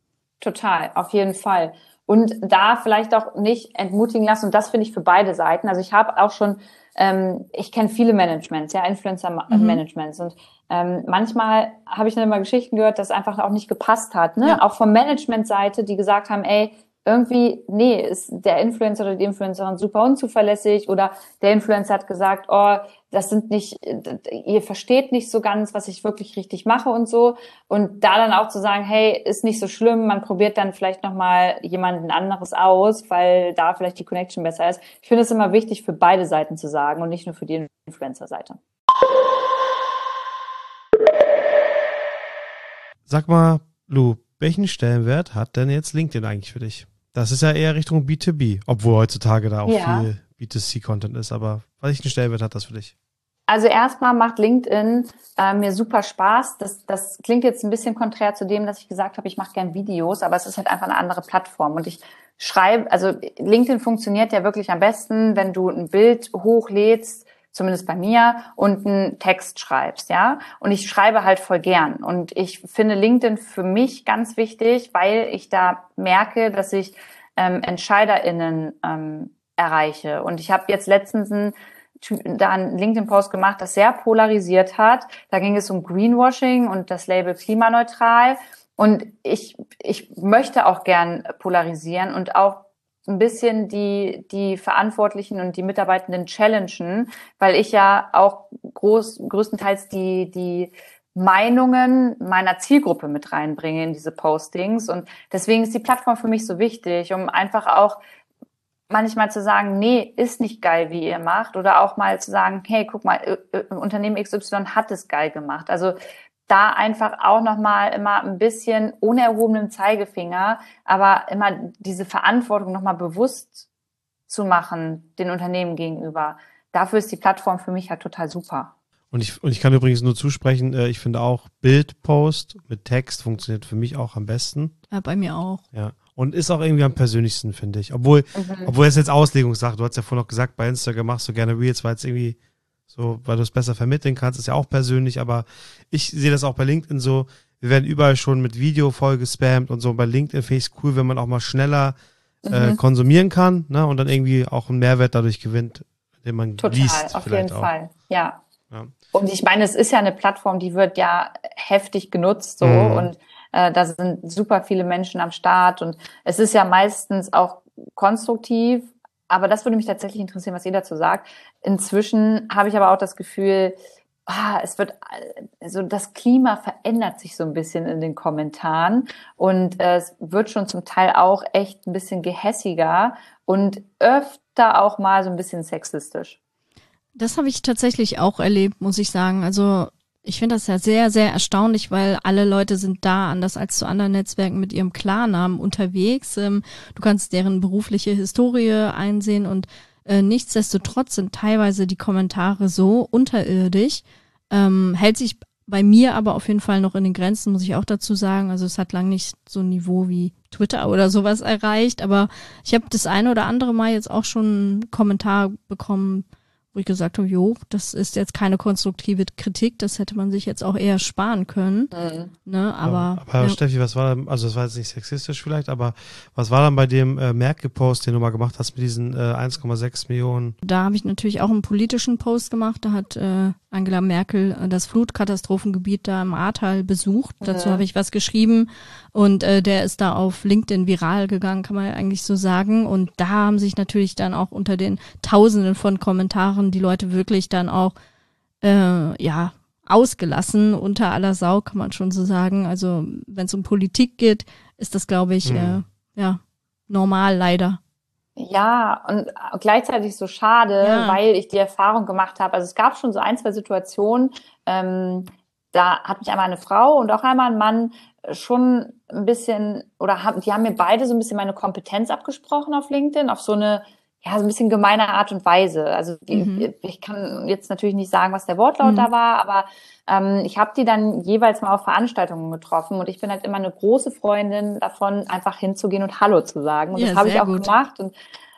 Total, auf jeden Fall. Und da vielleicht auch nicht entmutigen lassen. Und das finde ich für beide Seiten. Also ich habe auch schon ähm, ich kenne viele Managements, ja, Influencer-Managements. Mhm. Und ähm, manchmal habe ich dann immer Geschichten gehört, dass es einfach auch nicht gepasst hat. Ne? Ja. Auch von Management-Seite, die gesagt haben, ey, irgendwie, nee, ist der Influencer oder die Influencerin super unzuverlässig oder der Influencer hat gesagt, oh, das sind nicht, ihr versteht nicht so ganz, was ich wirklich richtig mache und so. Und da dann auch zu sagen, hey, ist nicht so schlimm, man probiert dann vielleicht nochmal jemanden anderes aus, weil da vielleicht die Connection besser ist. Ich finde es immer wichtig, für beide Seiten zu sagen und nicht nur für die Influencer-Seite. Sag mal, Lu, welchen Stellenwert hat denn jetzt LinkedIn eigentlich für dich? Das ist ja eher Richtung B zwei B, obwohl heutzutage da auch ja. viel B zwei C-Content ist. Aber welchen Stellenwert hat das für dich? Also erstmal macht LinkedIn äh, mir super Spaß. Das, das klingt jetzt ein bisschen konträr zu dem, dass ich gesagt habe, ich mache gern Videos, aber es ist halt einfach eine andere Plattform. Und ich schreibe, also LinkedIn funktioniert ja wirklich am besten, wenn du ein Bild hochlädst, zumindest bei mir, und einen Text schreibst, ja. Und ich schreibe halt voll gern. Und ich finde LinkedIn für mich ganz wichtig, weil ich da merke, dass ich ähm, EntscheiderInnen ähm, erreiche. Und ich habe jetzt letztens einen, da einen LinkedIn-Post gemacht, das sehr polarisiert hat. Da ging es um Greenwashing und das Label klimaneutral. Und ich, ich möchte auch gern polarisieren und auch ein bisschen die, die Verantwortlichen und die Mitarbeitenden challengen, weil ich ja auch groß, größtenteils die, die Meinungen meiner Zielgruppe mit reinbringe in diese Postings. Und deswegen ist die Plattform für mich so wichtig, um einfach auch manchmal zu sagen, nee, ist nicht geil, wie ihr macht. Oder auch mal zu sagen, hey, guck mal, Unternehmen X Y hat es geil gemacht. Also da einfach auch nochmal immer ein bisschen ohne erhobenen Zeigefinger, aber immer diese Verantwortung nochmal bewusst zu machen, den Unternehmen gegenüber. Dafür ist die Plattform für mich halt total super. Und ich, und ich kann übrigens nur zusprechen, ich finde auch Bildpost mit Text funktioniert für mich auch am besten. Ja, bei mir auch. Ja. Und ist auch irgendwie am persönlichsten, finde ich. Obwohl, mhm. obwohl es jetzt Auslegungssache, du hast ja vorhin noch gesagt, bei Instagram machst du gerne Reels, weil es irgendwie so, weil du es besser vermitteln kannst, ist ja auch persönlich, aber ich sehe das auch bei LinkedIn so, wir werden überall schon mit Video voll gespammt und so. Bei LinkedIn finde ich es cool, wenn man auch mal schneller mhm. äh, konsumieren kann, ne, und dann irgendwie auch einen Mehrwert dadurch gewinnt, den man Total, liest. Total, auf jeden auch. Fall, ja. ja. Und ich meine, es ist ja eine Plattform, die wird ja heftig genutzt, so, mhm. und äh, da sind super viele Menschen am Start und es ist ja meistens auch konstruktiv. Aber das würde mich tatsächlich interessieren, was ihr dazu sagt. Inzwischen habe ich aber auch das Gefühl, ah, es wird, also das Klima verändert sich so ein bisschen in den Kommentaren und äh, es wird schon zum Teil auch echt ein bisschen gehässiger und öfter auch mal so ein bisschen sexistisch. Das habe ich tatsächlich auch erlebt, muss ich sagen. Also ich finde das ja sehr, sehr erstaunlich, weil alle Leute sind da, anders als zu anderen Netzwerken, mit ihrem Klarnamen unterwegs. Ähm, du kannst deren berufliche Historie einsehen und äh, nichtsdestotrotz sind teilweise die Kommentare so unterirdisch. Ähm, hält sich bei mir aber auf jeden Fall noch in den Grenzen, muss ich auch dazu sagen. Also es hat lang nicht so ein Niveau wie Twitter oder sowas erreicht, aber ich habe das eine oder andere Mal jetzt auch schon einen Kommentar bekommen, wo ich gesagt habe, jo, das ist jetzt keine konstruktive Kritik, das hätte man sich jetzt auch eher sparen können. Mhm. Ne, aber aber ja. Steffi, was war, also das war jetzt nicht sexistisch vielleicht, aber was war dann bei dem äh, Merkel-Post, den du mal gemacht hast mit diesen äh, eins Komma sechs Millionen? Da habe ich natürlich auch einen politischen Post gemacht, da hat äh, Angela Merkel äh, das Flutkatastrophengebiet da im Ahrtal besucht, mhm. dazu habe ich was geschrieben und äh, der ist da auf LinkedIn viral gegangen, kann man ja eigentlich so sagen, und da haben sich natürlich dann auch unter den Tausenden von Kommentaren die Leute wirklich dann auch äh, ja ausgelassen, unter aller Sau, kann man schon so sagen. Also wenn es um Politik geht, ist das, glaube ich, mhm. äh, ja normal leider. Ja, und gleichzeitig so schade, ja. weil ich die Erfahrung gemacht habe. Also es gab schon so ein, zwei Situationen, ähm, da hat mich einmal eine Frau und auch einmal ein Mann schon ein bisschen, oder haben, die haben mir beide so ein bisschen meine Kompetenz abgesprochen auf LinkedIn, auf so eine, ja, so ein bisschen gemeine Art und Weise. Also die, mhm. ich kann jetzt natürlich nicht sagen, was der Wortlaut mhm. da war, aber ähm, ich habe die dann jeweils mal auf Veranstaltungen getroffen und ich bin halt immer eine große Freundin davon, einfach hinzugehen und Hallo zu sagen. Und ja, das habe ich auch gut. gemacht und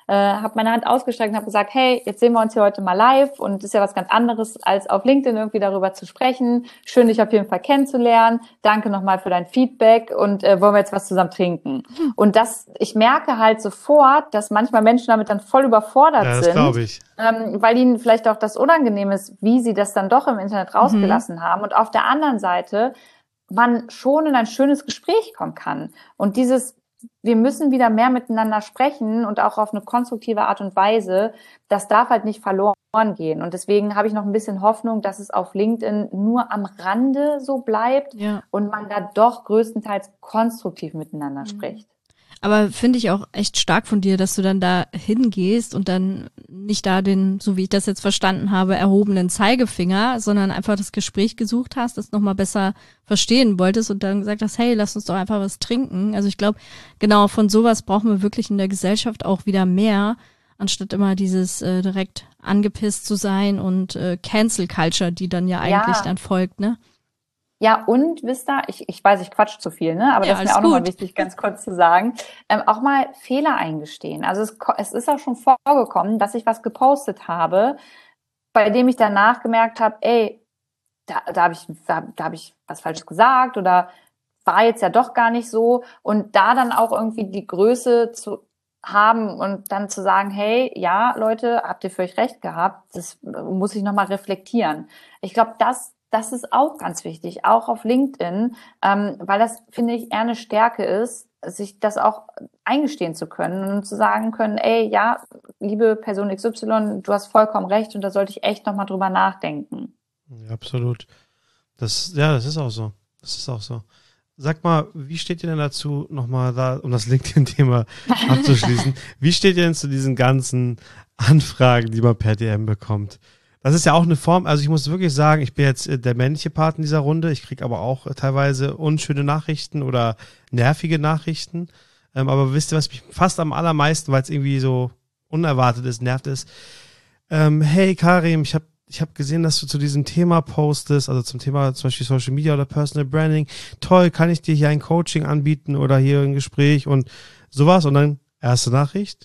äh, habe meine Hand ausgestreckt und habe gesagt, hey, jetzt sehen wir uns hier heute mal live und ist ja was ganz anderes, als auf LinkedIn irgendwie darüber zu sprechen. Schön, dich auf jeden Fall kennenzulernen. Danke nochmal für dein Feedback und äh, wollen wir jetzt was zusammen trinken. Hm. Und das, ich merke halt sofort, dass manchmal Menschen damit dann voll überfordert ja, das sind, glaube ich. Ähm, weil ihnen vielleicht auch das unangenehm ist, wie sie das dann doch im Internet rausgelassen mhm. haben. Und auf der anderen Seite man schon in ein schönes Gespräch kommen kann. Und dieses, wir müssen wieder mehr miteinander sprechen und auch auf eine konstruktive Art und Weise, das darf halt nicht verloren gehen. Und deswegen habe ich noch ein bisschen Hoffnung, dass es auf LinkedIn nur am Rande so bleibt ja. und man da doch größtenteils konstruktiv miteinander mhm. spricht. Aber finde ich auch echt stark von dir, dass du dann da hingehst und dann nicht da den, so wie ich das jetzt verstanden habe, erhobenen Zeigefinger, sondern einfach das Gespräch gesucht hast, das nochmal besser verstehen wolltest und dann gesagt hast, hey, lass uns doch einfach was trinken. Also ich glaube, genau von sowas brauchen wir wirklich in der Gesellschaft auch wieder mehr, anstatt immer dieses äh, direkt angepisst zu sein und äh, Cancel Culture, die dann ja eigentlich ja. dann folgt, ne? Ja, und wisst ihr, ich, ich weiß, ich quatsch zu viel, ne? Aber ja, das ist mir auch nochmal wichtig, ganz kurz zu sagen. Ähm, auch mal Fehler eingestehen. Also es, es ist auch schon vorgekommen, dass ich was gepostet habe, bei dem ich danach gemerkt habe, ey, da, da habe ich, da, da hab ich was Falsches gesagt oder war jetzt ja doch gar nicht so. Und da dann auch irgendwie die Größe zu haben und dann zu sagen, hey, ja, Leute, habt ihr für euch recht gehabt, das muss ich nochmal reflektieren. Ich glaube, das Das ist auch ganz wichtig, auch auf LinkedIn, ähm, weil das, finde ich, eher eine Stärke ist, sich das auch eingestehen zu können und zu sagen können, ey, ja, liebe Person X Y, du hast vollkommen recht und da sollte ich echt nochmal drüber nachdenken. Ja, absolut. Das, ja, das ist auch so. Das ist auch so. Sag mal, wie steht ihr denn dazu, nochmal da, um das LinkedIn-Thema abzuschließen, wie steht ihr denn zu diesen ganzen Anfragen, die man per D M bekommt? Das ist ja auch eine Form, also ich muss wirklich sagen, ich bin jetzt der männliche Part in dieser Runde, ich kriege aber auch teilweise unschöne Nachrichten oder nervige Nachrichten, ähm, aber wisst ihr, was mich fast am allermeisten, weil es irgendwie so unerwartet ist, nervt ist, ähm, hey Karim, ich habe ich hab gesehen, dass du zu diesem Thema postest, also zum Thema zum Beispiel Social Media oder Personal Branding, toll, kann ich dir hier ein Coaching anbieten oder hier ein Gespräch und sowas und dann erste Nachricht,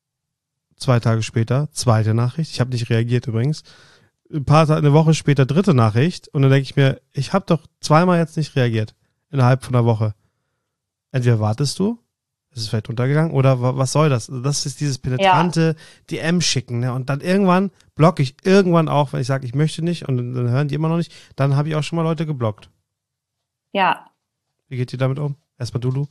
zwei Tage später, zweite Nachricht. Ich habe nicht reagiert übrigens. Ein paar Tage, eine Woche später, dritte Nachricht. Und dann denke ich mir, ich habe doch zweimal jetzt nicht reagiert. Innerhalb von einer Woche. Entweder wartest du, ist es vielleicht untergegangen, oder was soll das? Das ist dieses penetrante ja. D M schicken. Ne? Und dann irgendwann blocke ich irgendwann auch, wenn ich sage, ich möchte nicht und dann hören die immer noch nicht. Dann habe ich auch schon mal Leute geblockt. Ja. Wie geht ihr damit um? Erstmal Dulu.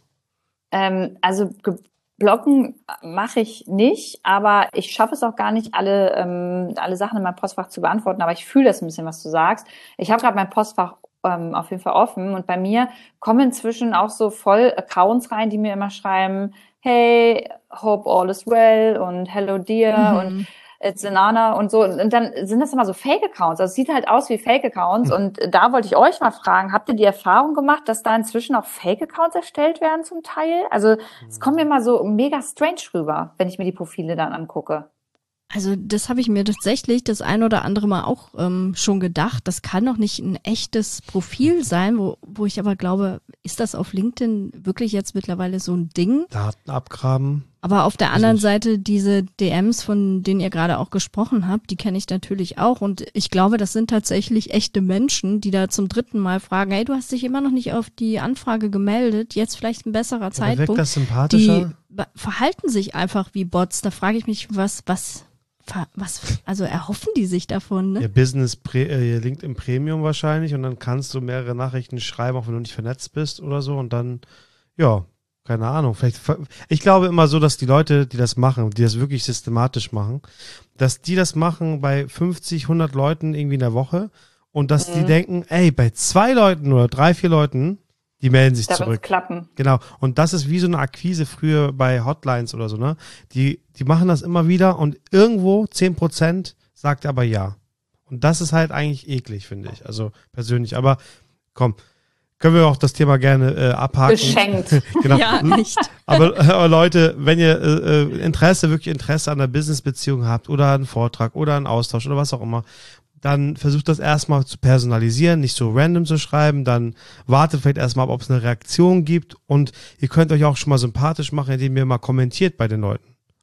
Ähm, also ge- Blocken mache ich nicht, aber ich schaffe es auch gar nicht, alle ähm, alle Sachen in meinem Postfach zu beantworten, aber ich fühle das ein bisschen, was du sagst. Ich habe gerade mein Postfach ähm, auf jeden Fall offen und bei mir kommen inzwischen auch so voll Accounts rein, die mir immer schreiben, hey, hope all is well und hello dear mhm. und it's Nana und so. Und dann sind das immer so Fake-Accounts. Also es sieht halt aus wie Fake-Accounts. Und da wollte ich euch mal fragen, habt ihr die Erfahrung gemacht, dass da inzwischen auch Fake-Accounts erstellt werden zum Teil? Also es kommt mir mal so mega strange rüber, wenn ich mir die Profile dann angucke. Also das habe ich mir tatsächlich das ein oder andere Mal auch ähm, schon gedacht. Das kann doch nicht ein echtes Profil sein, wo, wo ich aber glaube, ist das auf LinkedIn wirklich jetzt mittlerweile so ein Ding? Daten abgraben. Aber auf der anderen Seite diese D Ms, von denen ihr gerade auch gesprochen habt, die kenne ich natürlich auch. Und ich glaube, das sind tatsächlich echte Menschen, die da zum dritten Mal fragen, hey, du hast dich immer noch nicht auf die Anfrage gemeldet, jetzt vielleicht ein besserer ja, Zeitpunkt. Wirkt das sympathischer? Die verhalten sich einfach wie Bots. Da frage ich mich, was, was, was, also erhoffen die sich davon, ne? Ja, Business Pre- äh, LinkedIn Premium wahrscheinlich und dann kannst du mehrere Nachrichten schreiben, auch wenn du nicht vernetzt bist oder so und dann, ja, keine Ahnung, vielleicht, ich glaube immer so, dass die Leute, die das machen, die das wirklich systematisch machen, dass die das machen bei fünfzig, hundert Leuten irgendwie in der Woche und dass mhm. die denken, ey, bei zwei Leuten oder drei, vier Leuten, die melden sich da zurück. wird's klappen. Genau. Und das ist wie so eine Akquise früher bei Hotlines oder so, ne? Die, die machen das immer wieder und irgendwo zehn Prozent sagt aber ja. Und das ist halt eigentlich eklig, finde ich. Also persönlich. Aber komm, können wir auch das Thema gerne äh, abhaken. Geschenkt. Genau. Ja, nicht. Aber, aber Leute, wenn ihr äh, Interesse, wirklich Interesse an einer Business-Beziehung habt oder einen Vortrag oder einen Austausch oder was auch immer, dann versucht das erstmal zu personalisieren, nicht so random zu schreiben, dann wartet vielleicht erstmal ab, ob es eine Reaktion gibt und ihr könnt euch auch schon mal sympathisch machen, indem ihr mal kommentiert bei den Leuten.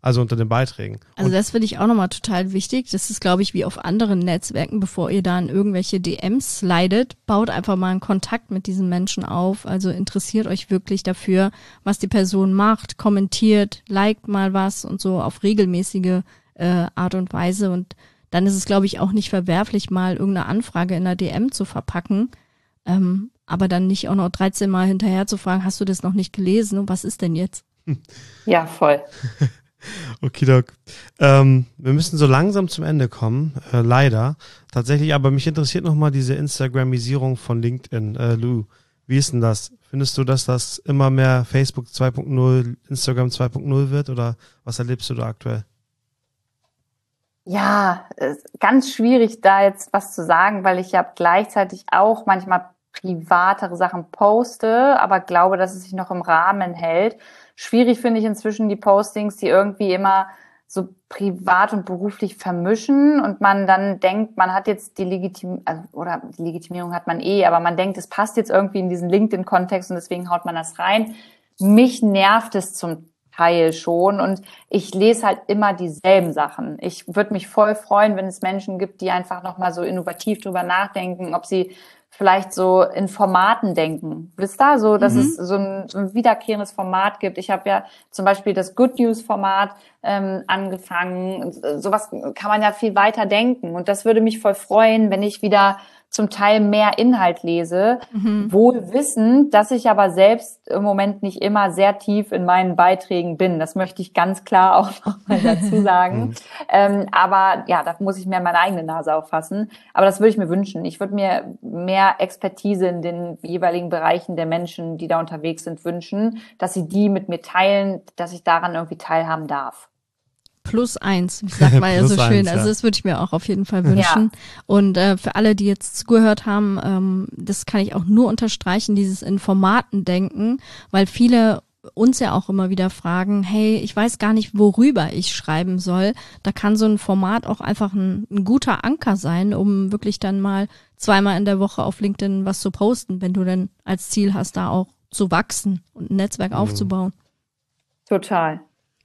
also unter den Beiträgen. Also Und das finde ich auch nochmal total wichtig. Das ist, glaube ich, wie auf anderen Netzwerken, bevor ihr da in irgendwelche D Ms slidet, baut einfach mal einen Kontakt mit diesen Menschen auf. Also interessiert euch wirklich dafür, was die Person macht, kommentiert, liked mal was und so auf regelmäßige äh, Art und Weise. Und dann ist es, glaube ich, auch nicht verwerflich, mal irgendeine Anfrage in einer D M zu verpacken. Ähm, aber dann nicht auch noch dreizehn Mal hinterher zu fragen, hast du das noch nicht gelesen und was ist denn jetzt? Ja, voll. Okidok. Ähm, wir müssen so langsam zum Ende kommen, äh, leider. Tatsächlich, aber mich interessiert nochmal diese Instagramisierung von LinkedIn. Äh, Lou, wie ist denn das? Findest du, dass das immer mehr Facebook zwei Punkt null, Instagram zwei Punkt null wird oder was erlebst du da aktuell? Ja, ganz schwierig da jetzt was zu sagen, weil ich ja gleichzeitig auch manchmal privatere Sachen poste, aber glaube, dass es sich noch im Rahmen hält. Schwierig finde ich inzwischen die Postings, die irgendwie immer so privat und beruflich vermischen und man dann denkt, man hat jetzt die Legitimierung, also, oder die Legitimierung hat man eh, aber man denkt, es passt jetzt irgendwie in diesen LinkedIn-Kontext und deswegen haut man das rein. Mich nervt es zum Teil schon und ich lese halt immer dieselben Sachen. Ich würde mich voll freuen, wenn es Menschen gibt, die einfach nochmal so innovativ drüber nachdenken, ob sie vielleicht so in Formaten denken. Wisst ihr, so, dass mhm. es so ein, so ein wiederkehrendes Format gibt. Ich habe ja zum Beispiel das Good News Format ähm, angefangen. Sowas kann man ja viel weiter denken. Und das würde mich voll freuen, wenn ich wieder zum Teil mehr Inhalt lese, mhm. wohl wissend, dass ich aber selbst im Moment nicht immer sehr tief in meinen Beiträgen bin. Das möchte ich ganz klar auch noch mal dazu sagen. ähm, aber ja, da muss ich mehr meine eigene Nase auffassen. Aber das würde ich mir wünschen. Ich würde mir mehr Expertise in den jeweiligen Bereichen der Menschen, die da unterwegs sind, wünschen, dass sie die mit mir teilen, dass ich daran irgendwie teilhaben darf. Plus eins, sagt man ja so schön. Eins, ja. Also das würde ich mir auch auf jeden Fall wünschen. Ja. Und äh, für alle, die jetzt zugehört haben, ähm, das kann ich auch nur unterstreichen, dieses in Formaten denken, weil viele uns ja auch immer wieder fragen, hey, ich weiß gar nicht, worüber ich schreiben soll. Da kann so ein Format auch einfach ein, ein guter Anker sein, um wirklich dann mal zweimal in der Woche auf LinkedIn was zu posten, wenn du denn als Ziel hast, da auch zu wachsen und ein Netzwerk mhm. aufzubauen. Total.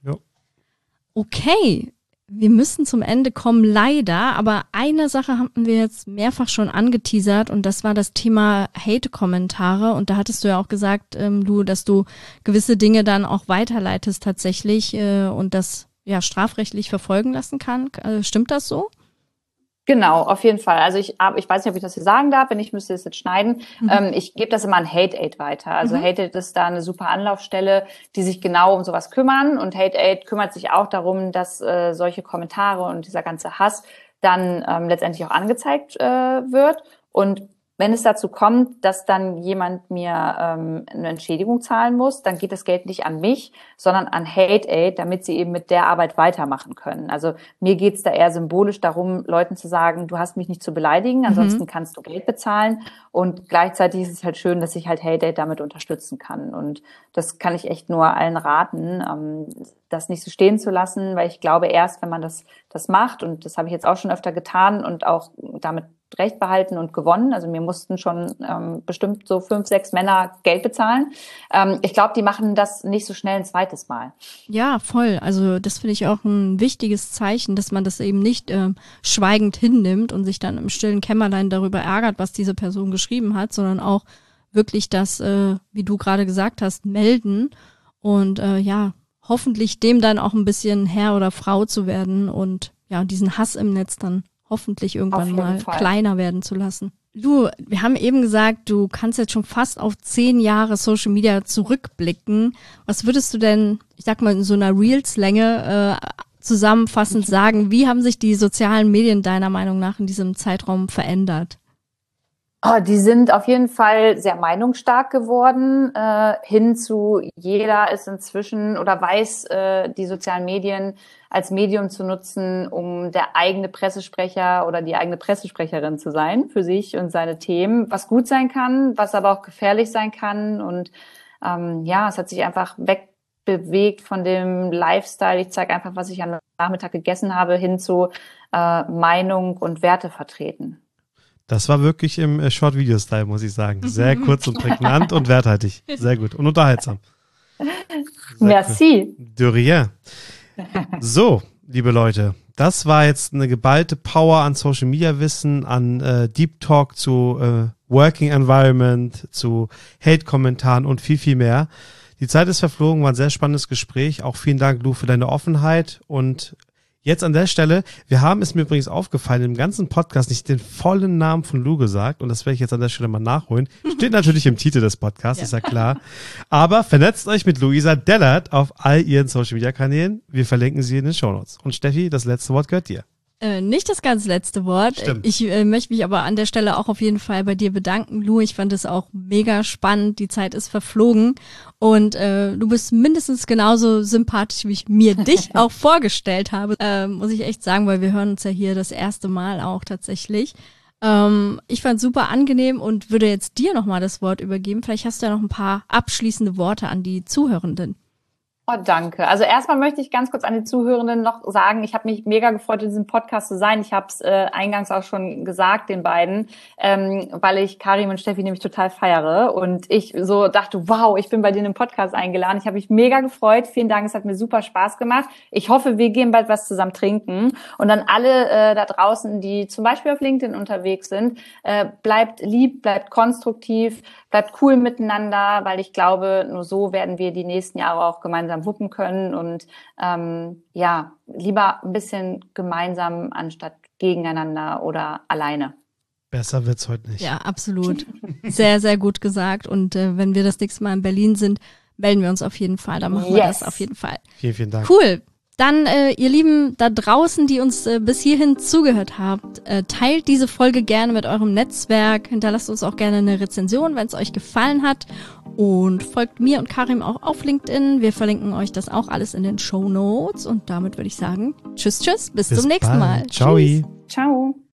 Okay, wir müssen zum Ende kommen, leider, aber eine Sache hatten wir jetzt mehrfach schon angeteasert und das war das Thema Hate-Kommentare und da hattest du ja auch gesagt, ähm, du, dass du gewisse Dinge dann auch weiterleitest tatsächlich äh, und das ja strafrechtlich verfolgen lassen kann. Äh, stimmt das so? Genau, auf jeden Fall. Also ich, ich weiß nicht, ob ich das hier sagen darf, wenn nicht, müsste ich es jetzt schneiden. Mhm. Ähm, ich gebe das immer an HateAid weiter. Also mhm. HateAid ist da eine super Anlaufstelle, die sich genau um sowas kümmern. Und HateAid kümmert sich auch darum, dass äh, solche Kommentare und dieser ganze Hass dann ähm, letztendlich auch angezeigt äh, wird. Und wenn es dazu kommt, dass dann jemand mir ähm, eine Entschädigung zahlen muss, dann geht das Geld nicht an mich, sondern an HateAid, damit sie eben mit der Arbeit weitermachen können. Also mir geht's da eher symbolisch darum, Leuten zu sagen, du hast mich nicht zu beleidigen, ansonsten mhm. kannst du Geld bezahlen. Und gleichzeitig ist es halt schön, dass ich halt HateAid damit unterstützen kann. Und das kann ich echt nur allen raten, ähm, das nicht so stehen zu lassen, weil ich glaube, erst wenn man das das macht, und das habe ich jetzt auch schon öfter getan und auch damit Recht behalten und gewonnen. Also mir mussten schon ähm, bestimmt so fünf, sechs Männer Geld bezahlen. Ähm, ich glaube, die machen das nicht so schnell ein zweites Mal. Ja, voll. Also das finde ich auch ein wichtiges Zeichen, dass man das eben nicht äh, schweigend hinnimmt und sich dann im stillen Kämmerlein darüber ärgert, was diese Person geschrieben hat, sondern auch wirklich das, äh, wie du gerade gesagt hast, melden und äh, ja, hoffentlich dem dann auch ein bisschen Herr oder Frau zu werden und ja, diesen Hass im Netz dann hoffentlich irgendwann mal Fall. kleiner werden zu lassen. Du, wir haben eben gesagt, du kannst jetzt schon fast auf zehn Jahre Social Media zurückblicken. Was würdest du denn, ich sag mal in so einer Reels-Länge äh, zusammenfassend sagen, wie haben sich die sozialen Medien deiner Meinung nach in diesem Zeitraum verändert? Oh, die sind auf jeden Fall sehr meinungsstark geworden, äh, hin zu jeder ist inzwischen oder weiß äh, die sozialen Medien als Medium zu nutzen, um der eigene Pressesprecher oder die eigene Pressesprecherin zu sein für sich und seine Themen, was gut sein kann, was aber auch gefährlich sein kann. Und ähm, ja, es hat sich einfach wegbewegt von dem Lifestyle, ich zeige einfach, was ich am Nachmittag gegessen habe, hin zu äh, Meinung und Werte vertreten. Das war wirklich im Short-Video-Style, muss ich sagen. Sehr kurz und prägnant und werthaltig. Sehr gut und unterhaltsam. Sehr Merci. Cool. De rien. So, liebe Leute, das war jetzt eine geballte Power an Social Media Wissen, an äh, Deep Talk zu äh, Working Environment, zu Hate-Kommentaren und viel, viel mehr. Die Zeit ist verflogen, war ein sehr spannendes Gespräch. Auch vielen Dank, Lou, für deine Offenheit. Und jetzt an der Stelle, wir haben es mir übrigens aufgefallen, im ganzen Podcast nicht den vollen Namen von Lou gesagt. Und das werde ich jetzt an der Stelle mal nachholen. Steht natürlich im Titel des Podcasts, ja. Ist ja klar. Aber vernetzt euch mit Luisa Dellert auf all ihren Social-Media-Kanälen. Wir verlinken sie in den Shownotes. Und Steffi, das letzte Wort gehört dir. Äh, nicht das ganz letzte Wort. Stimmt. Ich äh, möchte mich aber an der Stelle auch auf jeden Fall bei dir bedanken, Lou. Ich fand es auch mega spannend. Die Zeit ist verflogen und äh, du bist mindestens genauso sympathisch, wie ich mir dich auch vorgestellt habe. Äh, muss ich echt sagen, weil wir hören uns ja hier das erste Mal auch tatsächlich. Ähm, ich fand es super angenehm und würde jetzt dir nochmal das Wort übergeben. Vielleicht hast du ja noch ein paar abschließende Worte an die Zuhörenden. Oh, danke. Also erstmal möchte ich ganz kurz an die Zuhörenden noch sagen, ich habe mich mega gefreut, in diesem Podcast zu sein. Ich habe es äh, eingangs auch schon gesagt, den beiden, ähm, weil ich Karim und Steffi nämlich total feiere und ich so dachte, wow, ich bin bei denen im Podcast eingeladen. Ich habe mich mega gefreut. Vielen Dank, es hat mir super Spaß gemacht. Ich hoffe, wir gehen bald was zusammen trinken. Und dann alle äh, da draußen, die zum Beispiel auf LinkedIn unterwegs sind, äh, bleibt lieb, bleibt konstruktiv, bleibt cool miteinander, weil ich glaube, nur so werden wir die nächsten Jahre auch gemeinsam wuppen können und ähm, ja, lieber ein bisschen gemeinsam anstatt gegeneinander oder alleine. Besser wird's heute nicht. Ja, absolut. Sehr, sehr gut gesagt. Und äh, wenn wir das nächste Mal in Berlin sind, melden wir uns auf jeden Fall. Da machen yes. wir das auf jeden Fall. Vielen, vielen Dank. Cool. Dann, äh, ihr Lieben da draußen, die uns äh, bis hierhin zugehört habt, äh, teilt diese Folge gerne mit eurem Netzwerk. Hinterlasst uns auch gerne eine Rezension, wenn es euch gefallen hat. Und folgt mir und Karim auch auf LinkedIn. Wir verlinken euch das auch alles in den Shownotes. Und damit würde ich sagen, tschüss, tschüss, bis, bis zum nächsten bald. Mal. Ciao. Ciao.